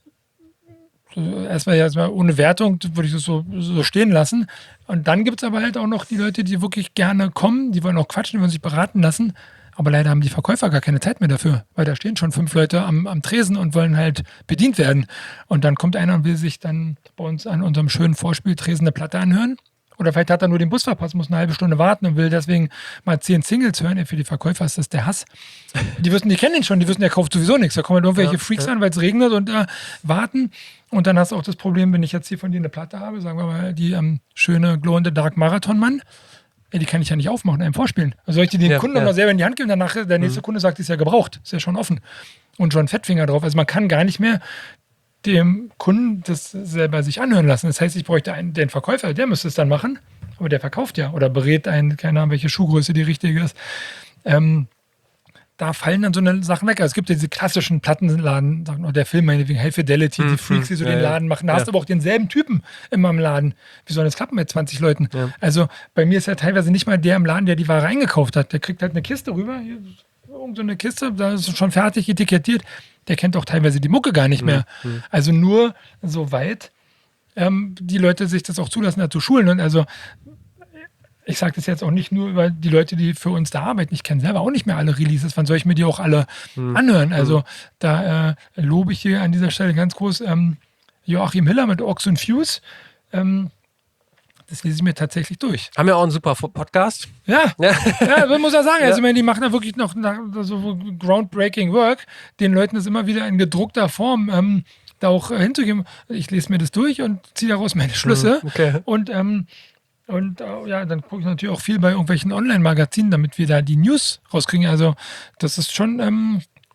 erstmal, erstmal ohne Wertung würde ich das so, so stehen lassen. Und dann gibt es aber halt auch noch die Leute, die wirklich gerne kommen, die wollen auch quatschen, die wollen sich beraten lassen. Aber leider haben die Verkäufer gar keine Zeit mehr dafür, weil da stehen schon fünf Leute am, am Tresen und wollen halt bedient werden. Und dann kommt einer und will sich dann bei uns an unserem schönen Vorspieltresen eine Platte anhören. Oder vielleicht hat er nur den Bus verpasst, muss eine halbe Stunde warten und will deswegen mal zehn Singles hören. Für die Verkäufer ist das der Hass. Die wissen, die kennen ihn schon, die wissen, der kauft sowieso nichts. Da kommen halt irgendwelche ja, Freaks ja. an, weil es regnet und äh, warten. Und dann hast du auch das Problem, wenn ich jetzt hier von dir eine Platte habe, sagen wir mal, die ähm, schöne Glow in the Dark Marathon-Mann, ja, die kann ich ja nicht aufmachen, einem vorspielen. Also soll ich die den ja, Kunden ja. nochmal selber in die Hand geben, danach der nächste mhm. Kunde sagt, die ist ja gebraucht, ist ja schon offen. Und schon Fettfinger drauf. Also man kann gar nicht mehr dem Kunden das selber sich anhören lassen. Das heißt, ich bräuchte einen, den Verkäufer, der müsste es dann machen, aber der verkauft ja oder berät einen, keine Ahnung, welche Schuhgröße die richtige ist. Ähm, da fallen dann so eine Sachen weg. Also es gibt ja diese klassischen Plattenladen, der Film meinetwegen High Fidelity, die Freaks, die so ja, den Laden machen. Da ja. hast du aber auch denselben Typen immer im Laden. Wie soll das klappen mit zwanzig Leuten? Ja. Also bei mir ist ja teilweise nicht mal der im Laden, der die Ware eingekauft hat. Der kriegt halt eine Kiste rüber, hier, irgend so eine Kiste, da ist schon fertig etikettiert. Der kennt auch teilweise die Mucke gar nicht mehr. Mhm. Also nur so weit ähm, die Leute sich das auch zulassen, da zu schulen. Und also ich sage das jetzt auch nicht nur über die Leute, die für uns da arbeiten. Ich kenne selber auch nicht mehr alle Releases. Wann soll ich mir die auch alle mhm. anhören? Also mhm. da äh, lobe ich hier an dieser Stelle ganz groß ähm, Joachim Hiller mit Ox und Fuse. Ähm, Das lese ich mir tatsächlich durch. Haben ja auch einen super Podcast. Ja, ja. ja man muss ja sagen. Also, ja. die machen da wirklich noch so groundbreaking Work, den Leuten das immer wieder in gedruckter Form ähm, da auch äh, hinzugeben. Ich lese mir das durch und ziehe daraus meine Schlüsse. Okay. Und, ähm, und äh, ja, dann gucke ich natürlich auch viel bei irgendwelchen Online-Magazinen, damit wir da die News rauskriegen. Also, das ist schon ähm,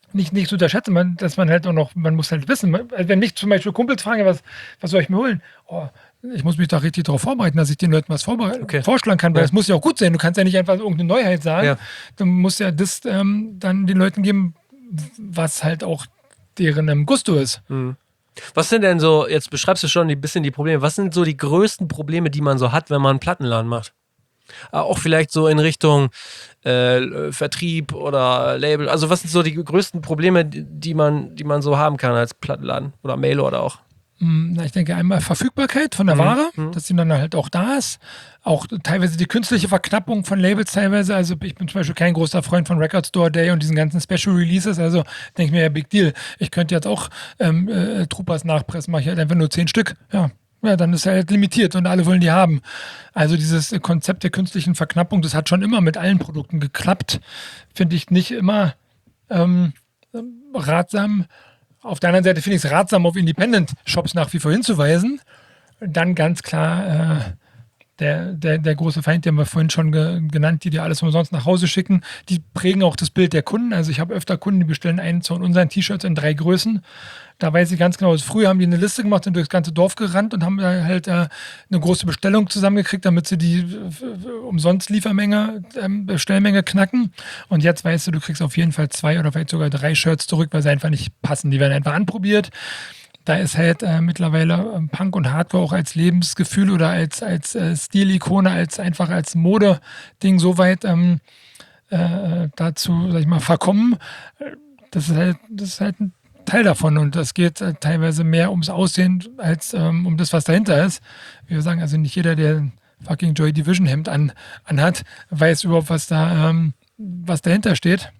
nicht, nicht zu unterschätzen, man, dass man halt auch noch, man muss halt wissen, man, also wenn mich zum Beispiel Kumpels fragen, was, was soll ich mir holen? Oh, ich muss mich da richtig darauf vorbereiten, dass ich den Leuten was vorbereiten, Okay. vorschlagen kann, weil Ja. es muss ja auch gut sein. Du kannst ja nicht einfach irgendeine Neuheit sagen. Ja. Du musst ja das ähm, dann den Leuten geben, was halt auch deren ähm, Gusto ist. Was sind denn so, jetzt beschreibst du schon ein bisschen die Probleme, was sind so die größten Probleme, die man so hat, wenn man einen Plattenladen macht? Ah, Auch vielleicht so in Richtung äh, Vertrieb oder Label. Also was sind so die größten Probleme, die die man, die man so haben kann als Plattenladen oder Mailorder auch? Mm, na, Ich denke einmal Verfügbarkeit von der Ware, dass sie dann halt auch da ist. Auch teilweise die künstliche Verknappung von Labels teilweise. Also ich bin zum Beispiel kein großer Freund von Record Store Day und diesen ganzen Special Releases. Also denke ich mir, ja, Big Deal. Ich könnte jetzt auch ähm, äh, Troopers nachpressen, mache ich halt einfach nur zehn Stück. Ja. Ja, dann ist er halt limitiert und alle wollen die haben. Also dieses äh, Konzept der künstlichen Verknappung, das hat schon immer mit allen Produkten geklappt. Finde ich nicht immer ähm, ratsam. Auf der anderen Seite finde ich es ratsam, auf Independent-Shops nach wie vor hinzuweisen. Dann ganz klar äh, der, der, der große Feind, den haben wir vorhin schon ge genannt, die dir alles umsonst nach Hause schicken. Die prägen auch das Bild der Kunden. Also ich habe öfter Kunden, die bestellen einen von unseren T-Shirts in drei Größen. Da weiß ich ganz genau, also früher haben die eine Liste gemacht, sind durchs ganze Dorf gerannt und haben da halt äh, eine große Bestellung zusammengekriegt, damit sie die äh, umsonst Liefermenge, ähm, Bestellmenge knacken. Und jetzt weißt du, du kriegst auf jeden Fall zwei oder vielleicht sogar drei Shirts zurück, weil sie einfach nicht passen. Die werden einfach anprobiert. Da ist halt äh, mittlerweile ähm, Punk und Hardcore auch als Lebensgefühl oder als, als äh, Stilikone, als einfach als Mode-Ding so weit ähm, äh, dazu, sag ich mal, verkommen. Das ist halt, das ist halt ein Teil davon und das geht äh, teilweise mehr ums Aussehen als ähm, um das, was dahinter ist. Wie wir sagen, also nicht jeder, der ein fucking Joy Division Hemd an, anhat, weiß überhaupt, was da, ähm, was dahinter steht.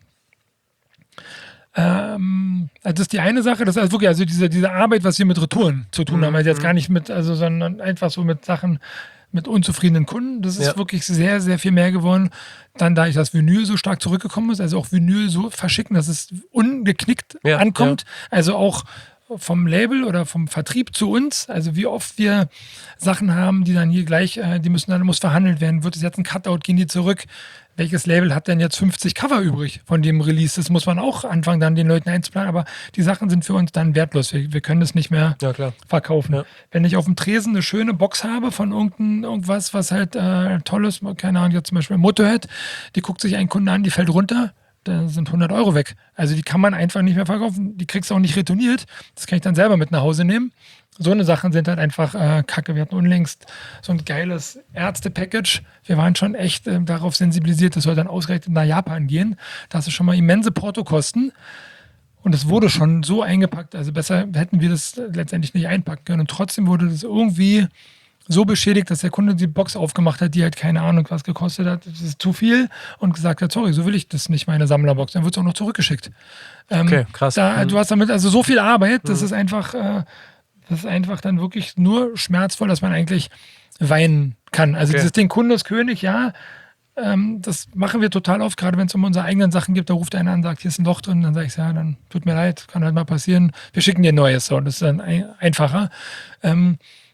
Ähm, also das ist die eine Sache, das ist also wirklich also diese, diese Arbeit, was wir mit Retouren zu tun haben, also jetzt gar nicht mit, also sondern einfach so mit Sachen, mit unzufriedenen Kunden. Das ist Ja. wirklich sehr, sehr viel mehr geworden. Dann, da ich das Vinyl so stark zurückgekommen ist, also auch Vinyl so verschicken, dass es ungeknickt Ja, ankommt. Also auch vom Label oder vom Vertrieb zu uns. Also wie oft wir Sachen haben, die dann hier gleich, äh, die müssen dann, muss verhandelt werden. Wird es jetzt ein Cutout, gehen die zurück? Welches Label hat denn jetzt fünfzig Cover übrig von dem Release? Das muss man auch anfangen, dann den Leuten einzuplanen. Aber die Sachen sind für uns dann wertlos. Wir, wir können das nicht mehr Ja, klar. verkaufen. Ja. Wenn ich auf dem Tresen eine schöne Box habe von irgendein, irgendwas, was halt äh, toll ist, keine Ahnung, jetzt zum Beispiel Motorhead, die guckt sich ein Kunde an, die fällt runter, da sind hundert Euro weg. Also die kann man einfach nicht mehr verkaufen. Die kriegst du auch nicht retourniert. Das kann ich dann selber mit nach Hause nehmen. So eine Sachen sind halt einfach äh, kacke. Wir hatten unlängst so ein geiles Ärzte-Package. Wir waren schon echt äh, darauf sensibilisiert, das soll dann ausgerechnet nach Japan gehen. Da hast du schon mal immense Portokosten. Und es wurde schon so eingepackt. Also besser hätten wir das letztendlich nicht einpacken können. Und trotzdem wurde das irgendwie so beschädigt, dass der Kunde die Box aufgemacht hat, die halt keine Ahnung was gekostet hat. Das ist zu viel und gesagt hat, sorry, so will ich das nicht, meine Sammlerbox. Dann wird es auch noch zurückgeschickt. Ähm, Okay, krass. Da, Mhm. Du hast damit also so viel Arbeit, das ist einfach, äh, das ist einfach dann wirklich nur schmerzvoll, dass man eigentlich weinen kann. Also Okay. dieses Ding Kunde ist König, ja, ähm, das machen wir total oft, gerade wenn es um unsere eigenen Sachen gibt. Da ruft einer an und sagt, hier ist ein Loch drin. Dann sage ich, ja, dann tut mir leid, kann halt mal passieren. Wir schicken dir ein neues. So, das ist dann ein, einfacher. Ähm,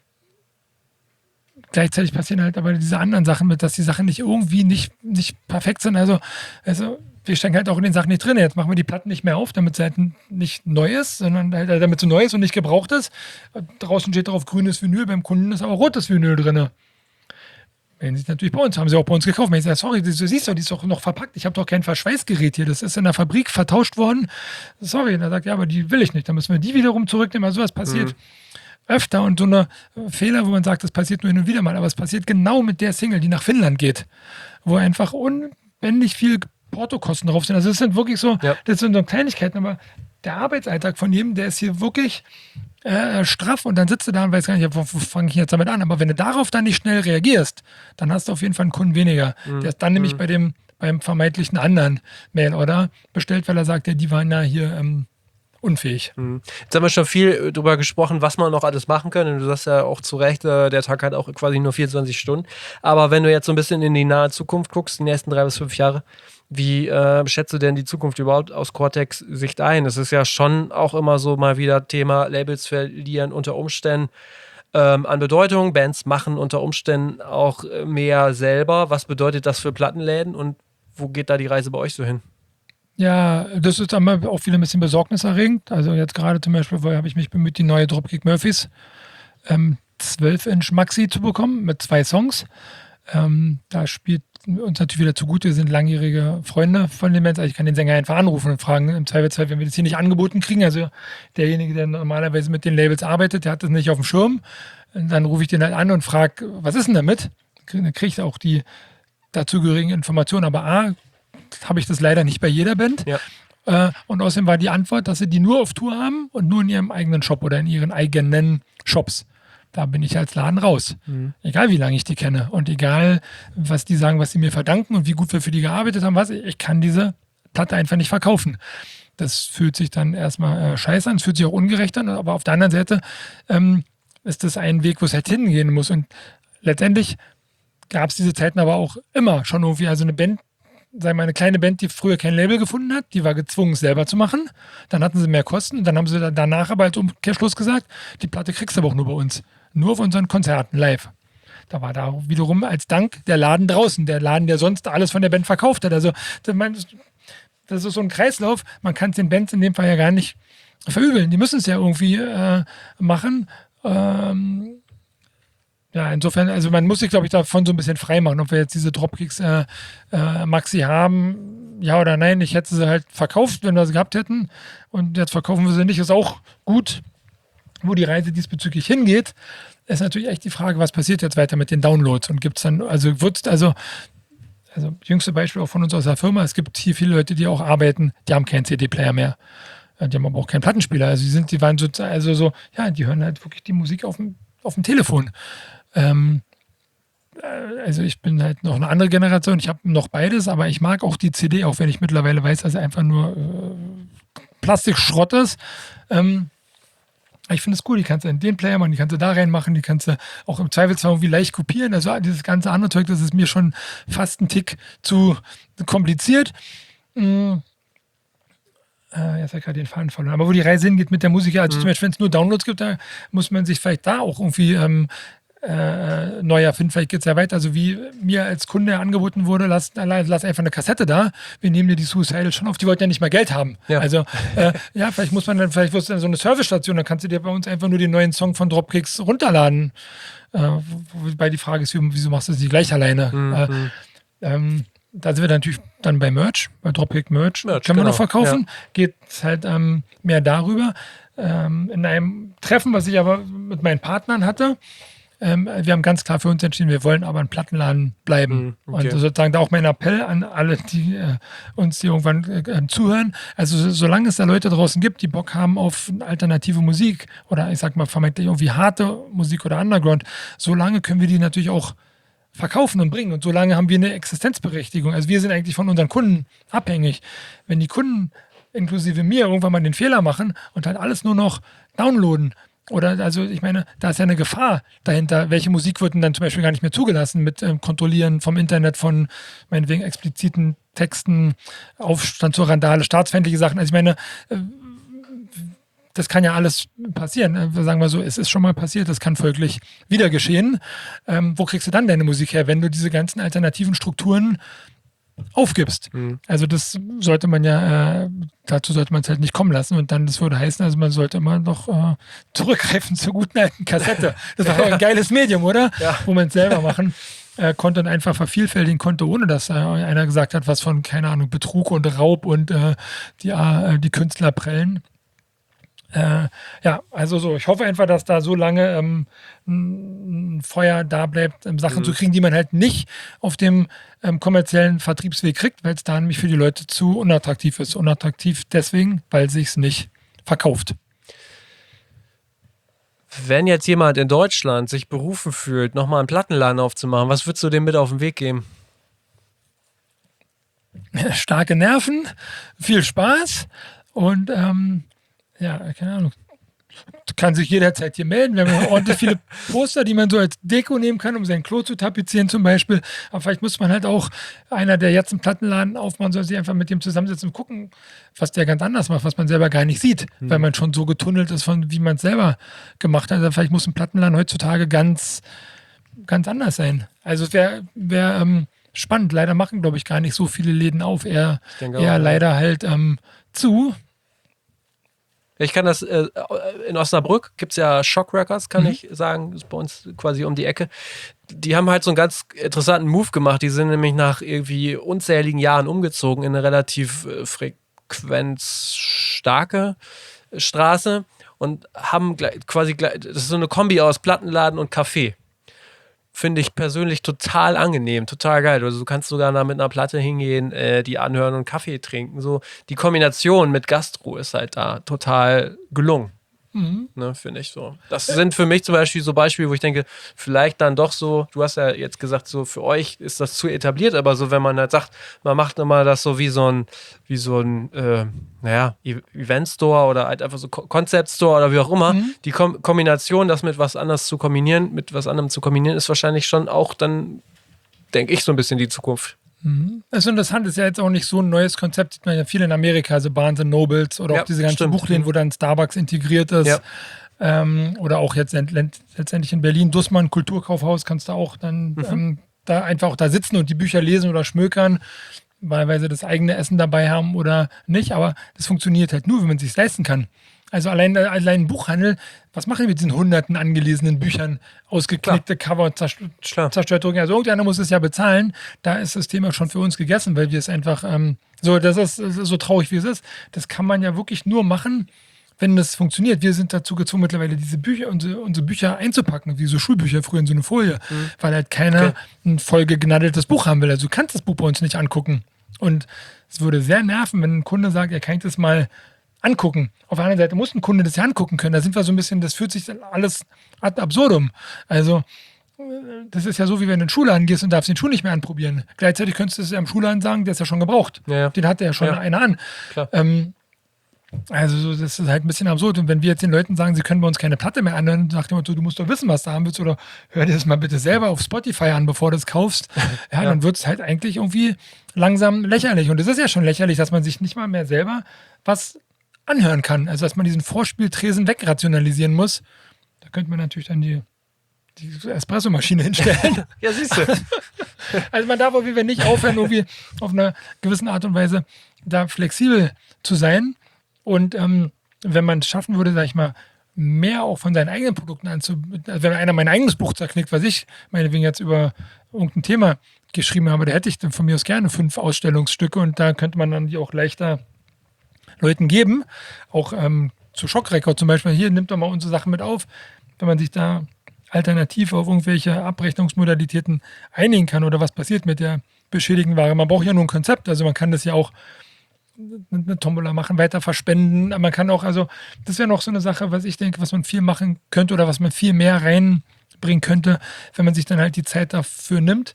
Gleichzeitig passieren halt aber diese anderen Sachen mit, dass die Sachen nicht irgendwie nicht, nicht perfekt sind. Also, also wir stecken halt auch in den Sachen nicht drin. Jetzt machen wir die Platten nicht mehr auf, damit es halt nicht neu ist, sondern halt, damit es neu ist und nicht gebraucht ist. Draußen steht drauf grünes Vinyl, beim Kunden ist aber rotes Vinyl drin. Wenn sie es natürlich bei uns, haben sie auch bei uns gekauft. Wenn ich sage, sorry, du siehst doch, die ist doch noch verpackt. Ich habe doch kein Verschweißgerät hier. Das ist in der Fabrik vertauscht worden. Sorry, und er sagt, ja, aber die will ich nicht. Dann müssen wir die wiederum zurücknehmen. Also was passiert mhm. öfter und so eine Fehler, wo man sagt, das passiert nur hin und wieder mal. Aber es passiert genau mit der Single, die nach Finnland geht. Wo einfach unbändig viel Portokosten drauf sind. Also das sind wirklich so, ja. das sind so Kleinigkeiten, aber der Arbeitsalltag von jedem, der ist hier wirklich äh, straff und dann sitzt du da und weißt gar nicht, wo, wo fange ich jetzt damit an. Aber wenn du darauf dann nicht schnell reagierst, dann hast du auf jeden Fall einen Kunden weniger. Mhm. Der ist dann mhm. nämlich bei dem, beim vermeintlichen anderen Mail-Order bestellt, weil er sagt, ja, die waren ja hier ähm, unfähig. Mhm. Jetzt haben wir schon viel drüber gesprochen, was man noch alles machen kann. Und du sagst ja auch zu Recht, der Tag hat auch quasi nur vierundzwanzig Stunden. Aber wenn du jetzt so ein bisschen in die nahe Zukunft guckst, die nächsten drei bis fünf Jahre, wie äh, schätzt du denn die Zukunft überhaupt aus Cortex-Sicht ein? Es ist ja schon auch immer so mal wieder Thema, Labels verlieren unter Umständen ähm, an Bedeutung. Bands machen unter Umständen auch mehr selber. Was bedeutet das für Plattenläden und wo geht da die Reise bei euch so hin? Ja, das ist immer auch wieder ein bisschen besorgniserregend. Also jetzt gerade zum Beispiel habe ich mich bemüht, die neue Dropkick Murphys ähm, zwölf Inch Maxi zu bekommen mit zwei Songs. Ähm, da spielt uns natürlich wieder zugute, wir sind langjährige Freunde von den Bands. Also ich kann den Sänger einfach anrufen und fragen, im Zweifelsfall, wenn wir das hier nicht angeboten kriegen, also derjenige, der normalerweise mit den Labels arbeitet, der hat das nicht auf dem Schirm. Und dann rufe ich den halt an und frage, was ist denn damit? Dann kriege ich auch die dazugehörigen Informationen. Aber A, habe ich das leider nicht bei jeder Band. Ja. Äh, und außerdem war die Antwort, dass sie die nur auf Tour haben und nur in ihrem eigenen Shop oder in ihren eigenen Shops. Da bin ich als Laden raus. Mhm. Egal, wie lange ich die kenne und egal, was die sagen, was sie mir verdanken und wie gut wir für die gearbeitet haben, was, ich kann diese Platte einfach nicht verkaufen. Das fühlt sich dann erstmal äh, scheiße an, es fühlt sich auch ungerecht an, aber auf der anderen Seite ähm, ist das ein Weg, wo es halt hingehen muss. Und letztendlich gab es diese Zeiten aber auch immer schon irgendwie. Also eine Band, sagen wir eine kleine Band, die früher kein Label gefunden hat, die war gezwungen, es selber zu machen. Dann hatten sie mehr Kosten und dann haben sie danach aber als Umkehrschluss gesagt, die Platte kriegst du aber auch nur bei uns. Nur auf unseren Konzerten live. Da war da wiederum als Dank der Laden draußen, der Laden, der sonst alles von der Band verkauft hat. Also das ist so ein Kreislauf, man kann es den Bands in dem Fall ja gar nicht verübeln. Die müssen es ja irgendwie äh, machen. Ähm, ja, insofern, also man muss sich, glaube ich, davon so ein bisschen frei machen, ob wir jetzt diese Dropkicks äh, äh, Maxi haben, ja oder nein. Ich hätte sie halt verkauft, wenn wir sie gehabt hätten. Und jetzt verkaufen wir sie nicht, ist auch gut. Wo die Reise diesbezüglich hingeht, ist natürlich echt die Frage, was passiert jetzt weiter mit den Downloads und gibt es dann, also wird also, also jüngste Beispiel auch von uns aus der Firma, es gibt hier viele Leute, die auch arbeiten, die haben keinen C D-Player mehr, die haben aber auch keinen Plattenspieler, also die sind, die waren so, also so, ja, die hören halt wirklich die Musik auf dem, auf dem Telefon. Ähm, also ich bin halt noch eine andere Generation, ich habe noch beides, aber ich mag auch die C D, auch wenn ich mittlerweile weiß, dass sie einfach nur äh, Plastikschrott ist. Ähm, Ich finde es cool, die kannst du in den Player machen, die kannst du da reinmachen, die kannst du auch im Zweifelsfall irgendwie leicht kopieren. Also dieses ganze andere Zeug, das ist mir schon fast ein Tick zu kompliziert. Mhm. Äh, jetzt habe ich gerade den Faden verloren. Aber wo die Reise hingeht mit der Musik, also mhm. zum Beispiel, wenn es nur Downloads gibt, da muss man sich vielleicht da auch irgendwie ähm, äh, neu erfinden. Vielleicht geht es ja weiter. Also wie mir als Kunde angeboten wurde, lass, lass einfach eine Kassette da. Wir nehmen dir die Suicidal schon auf. Die wollten ja nicht mal Geld haben. Ja. Also äh, ja, vielleicht muss man dann, vielleicht wird es dann so eine Servicestation, dann kannst du dir bei uns einfach nur den neuen Song von Dropkicks runterladen. Äh, wobei die Frage ist, wieso machst du das nicht gleich alleine? Mhm. Äh, ähm, da sind wir natürlich dann bei Merch, bei Dropkick Merch. Merch können genau. wir noch verkaufen. Ja. Geht es halt ähm, mehr darüber. Ähm, in einem Treffen, was ich aber mit meinen Partnern hatte, Ähm, wir haben ganz klar für uns entschieden, wir wollen aber ein Plattenladen bleiben. Okay. Und sozusagen da auch mein Appell an alle, die äh, uns hier irgendwann äh, zuhören. Also so, solange es da Leute draußen gibt, die Bock haben auf alternative Musik oder ich sag mal vermeintlich irgendwie harte Musik oder Underground, solange können wir die natürlich auch verkaufen und bringen. Und solange haben wir eine Existenzberechtigung. Also wir sind eigentlich von unseren Kunden abhängig. Wenn die Kunden inklusive mir irgendwann mal den Fehler machen und halt alles nur noch downloaden, oder, also ich meine, da ist ja eine Gefahr dahinter. Welche Musik wird denn dann zum Beispiel gar nicht mehr zugelassen mit ähm, Kontrollieren vom Internet, von meinetwegen expliziten Texten, Aufstand zur Randale, staatsfeindliche Sachen. Also ich meine, äh, das kann ja alles passieren. Äh, sagen wir so, es ist schon mal passiert, das kann folglich wieder geschehen. Ähm, wo kriegst du dann deine Musik her, wenn du diese ganzen alternativen Strukturen aufgibst? Mhm. Also das sollte man ja, äh, dazu sollte man es halt nicht kommen lassen und dann, das würde heißen, also man sollte immer noch äh, zurückgreifen zur guten alten Kassette. Das war doch ein geiles Medium, oder? Ja. Wo man es selber machen äh, konnte und einfach vervielfältigen konnte, ohne dass äh, einer gesagt hat, was von, keine Ahnung, Betrug und Raub und äh, die, äh, die Künstler prellen. Äh, ja, also so, ich hoffe einfach, dass da so lange ähm, ein Feuer da bleibt, ähm, Sachen mhm. zu kriegen, die man halt nicht auf dem ähm, kommerziellen Vertriebsweg kriegt, weil es da nämlich für die Leute zu unattraktiv ist. Unattraktiv deswegen, weil es sich nicht verkauft. Wenn jetzt jemand in Deutschland sich berufen fühlt, nochmal einen Plattenladen aufzumachen, was würdest du dem mit auf den Weg geben? Starke Nerven, viel Spaß und ähm, ja, keine Ahnung. Kann sich jederzeit hier melden. Wir haben ordentlich viele Poster, die man so als Deko nehmen kann, um sein Klo zu tapezieren zum Beispiel. Aber vielleicht muss man halt auch, einer, der jetzt einen Plattenladen aufmachen soll, sich einfach mit dem zusammensetzen und gucken, was der ganz anders macht, was man selber gar nicht sieht, mhm. weil man schon so getunnelt ist, von wie man es selber gemacht hat. Also vielleicht muss ein Plattenladen heutzutage ganz, ganz anders sein. Also es wäre wär, ähm, spannend. Leider machen, glaube ich, gar nicht so viele Läden auf. Eher, denke eher auch, ja. leider halt ähm, zu. Ich kann das, äh, in Osnabrück gibt es ja Shock Records, kann Mhm. ich sagen, ist bei uns quasi um die Ecke. Die haben halt so einen ganz interessanten Move gemacht. Die sind nämlich nach irgendwie unzähligen Jahren umgezogen in eine relativ äh, frequenzstarke Straße und haben gleich, quasi, gleich, das ist so eine Kombi aus Plattenladen und Café. Finde ich persönlich total angenehm, total geil. Also du kannst sogar da mit einer Platte hingehen, äh, die anhören und Kaffee trinken. So die Kombination mit Gastro ist halt da total gelungen. Mhm. Ne, finde ich so. Das sind für mich zum Beispiel so Beispiele, wo ich denke, vielleicht dann doch so, du hast ja jetzt gesagt, so für euch ist das zu etabliert, aber so, wenn man halt sagt, man macht immer das so wie so ein, wie so ein, äh, naja, E- Event-Store oder halt einfach so Co- Concept-Store oder wie auch immer, Mhm. die Kom- Kombination, das mit was anderes zu kombinieren, mit was anderem zu kombinieren, ist wahrscheinlich schon auch dann, denke ich, so ein bisschen die Zukunft. Das ist interessant, ist ja jetzt auch nicht so ein neues Konzept, sieht man ja viel in Amerika, also Barnes and Nobles oder Ja, auch diese ganzen stimmt. Buchläden, wo dann Starbucks integriert ist. Ja. Ähm, oder auch jetzt ent- letztendlich in Berlin, Dussmann, Kulturkaufhaus, kannst du auch dann ähm, da einfach auch da sitzen und die Bücher lesen oder schmökern, weil sie das eigene Essen dabei haben oder nicht. Aber das funktioniert halt nur, wenn man es sich leisten kann. Also allein, allein ein Buchhandel, was machen wir mit diesen hunderten angelesenen Büchern, ausgeknickte Cover, zerst- Klar. zerstört drucken? Also irgendeiner muss es ja bezahlen. Da ist das Thema schon für uns gegessen, weil wir es einfach, ähm, so, das ist, das ist so traurig, wie es ist. Das kann man ja wirklich nur machen, wenn das funktioniert. Wir sind dazu gezwungen, mittlerweile diese Bücher, unsere, unsere Bücher einzupacken, wie so Schulbücher früher in so eine Folie, weil halt keiner Okay. ein voll gegnadeltes Buch haben will. Also du kannst das Buch bei uns nicht angucken. Und es würde sehr nerven, wenn ein Kunde sagt, er kann das mal angucken. Auf der anderen Seite muss ein Kunde das ja angucken können. Da sind wir so ein bisschen, das fühlt sich dann alles ad absurdum. Also äh, das ist ja so, wie wenn du in den Schuhladen gehst und darfst den Schuh nicht mehr anprobieren. Gleichzeitig könntest du es ja im Schuhladen sagen, der ist ja schon gebraucht. Ja, ja. Den hat ja schon Ja. einer an. Klar. Ähm, also so, das ist halt ein bisschen absurd. Und wenn wir jetzt den Leuten sagen, sie können bei uns keine Platte mehr anhören, nach dem Motto, du musst doch wissen, was du haben willst, oder hör dir das mal bitte selber auf Spotify an, bevor du es kaufst, ja, dann wird es halt eigentlich irgendwie langsam lächerlich. Und es ist ja schon lächerlich, dass man sich nicht mal mehr selber was anhören kann. Also dass man diesen Vorspieltresen wegrationalisieren muss. Da könnte man natürlich dann die, die Espressomaschine hinstellen. Ja, siehst du. Also man darf auf jeden Fall nicht aufhören, irgendwie auf einer gewissen Art und Weise da flexibel zu sein. Und ähm, wenn man es schaffen würde, sag ich mal, mehr auch von seinen eigenen Produkten anzubieten, also wenn einer mein eigenes Buch zerknickt, was ich meinetwegen jetzt über irgendein Thema geschrieben habe, da hätte ich dann von mir aus gerne fünf Ausstellungsstücke und da könnte man dann die auch leichter Leuten geben. Auch ähm, zu Schockrekord zum Beispiel, hier nimmt doch mal unsere Sachen mit auf, wenn man sich da alternativ auf irgendwelche Abrechnungsmodalitäten einigen kann oder was passiert mit der beschädigten Ware. Man braucht ja nur ein Konzept, also man kann das ja auch eine Tombola machen, weiter verspenden. Man kann auch, also das wäre noch so eine Sache, was ich denke, was man viel machen könnte oder was man viel mehr reinbringen könnte, wenn man sich dann halt die Zeit dafür nimmt.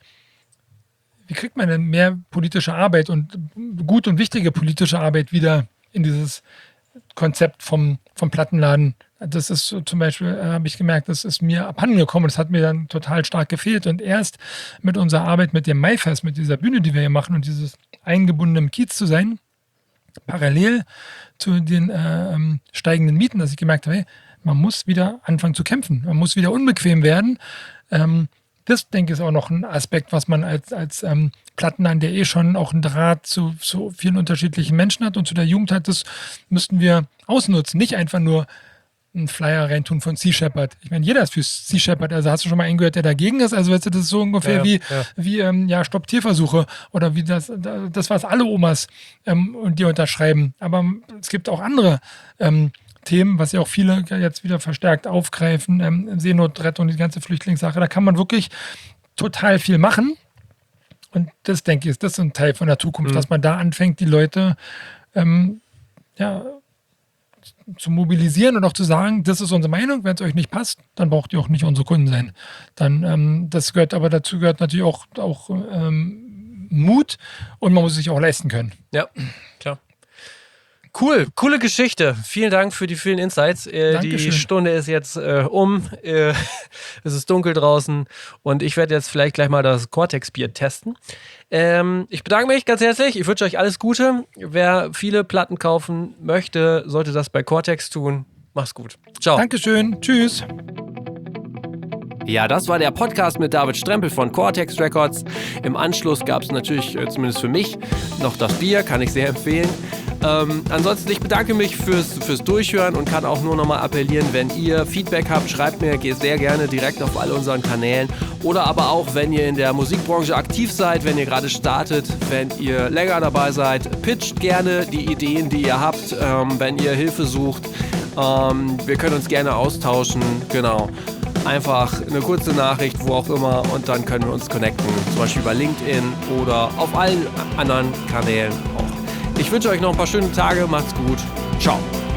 Wie kriegt man denn mehr politische Arbeit und gut und wichtige politische Arbeit wieder in dieses Konzept vom, vom Plattenladen? Das ist so, zum Beispiel, äh, habe ich gemerkt, das ist mir abhanden gekommen. Das hat mir dann total stark gefehlt. Und erst mit unserer Arbeit mit dem Maifest, mit dieser Bühne, die wir hier machen und dieses eingebundene im Kiez zu sein, parallel zu den äh, ähm, steigenden Mieten, dass ich gemerkt habe, hey, man muss wieder anfangen zu kämpfen. Man muss wieder unbequem werden. Ähm, das, denke ich, ist auch noch ein Aspekt, was man als, als ähm, Plattenladen, der eh schon auch einen Draht zu, zu vielen unterschiedlichen Menschen hat und zu der Jugend hat, das müssten wir ausnutzen. Nicht einfach nur einen Flyer reintun von Sea Shepherd. Ich meine, jeder ist für Sea Shepherd. Also hast du schon mal einen gehört, der dagegen ist? Also weißt du, das ist so ungefähr Ja, wie, ja. wie ähm, ja, Stopp Tierversuche oder wie das, das was alle Omas ähm, und die unterschreiben. Aber es gibt auch andere ähm, Themen, was ja auch viele jetzt wieder verstärkt aufgreifen, ähm, Seenotrettung, die ganze Flüchtlingssache. Da kann man wirklich total viel machen. Und das, denke ich, ist das ein Teil von der Zukunft, Mhm. dass man da anfängt, die Leute ähm, ja, zu mobilisieren und auch zu sagen, das ist unsere Meinung, wenn es euch nicht passt, dann braucht ihr auch nicht unsere Kunden sein. Dann, ähm, das gehört aber dazu gehört natürlich auch, auch ähm, Mut und man muss es sich auch leisten können. Ja, klar. Cool, coole Geschichte. Vielen Dank für die vielen Insights. Äh, die Dankeschön. Stunde ist jetzt äh, um. Äh, es ist dunkel draußen und ich werde jetzt vielleicht gleich mal das Cortex-Bier testen. Ähm, ich bedanke mich ganz herzlich. Ich wünsche euch alles Gute. Wer viele Platten kaufen möchte, sollte das bei Cortex tun. Mach's gut. Ciao. Dankeschön. Tschüss. Ja, das war der Podcast mit David Strempel von Cortex Records. Im Anschluss gab es natürlich, äh, zumindest für mich, noch das Bier, kann ich sehr empfehlen. Ähm, ansonsten, ich bedanke mich fürs, fürs Durchhören und kann auch nur nochmal appellieren, wenn ihr Feedback habt, schreibt mir sehr gerne direkt auf all unseren Kanälen. Oder aber auch, wenn ihr in der Musikbranche aktiv seid, wenn ihr gerade startet, wenn ihr länger dabei seid, pitcht gerne die Ideen, die ihr habt, ähm, wenn ihr Hilfe sucht. Ähm, wir können uns gerne austauschen, genau. Einfach eine kurze Nachricht, wo auch immer, und dann können wir uns connecten, zum Beispiel über LinkedIn oder auf allen anderen Kanälen auch. Ich wünsche euch noch ein paar schöne Tage, macht's gut, ciao.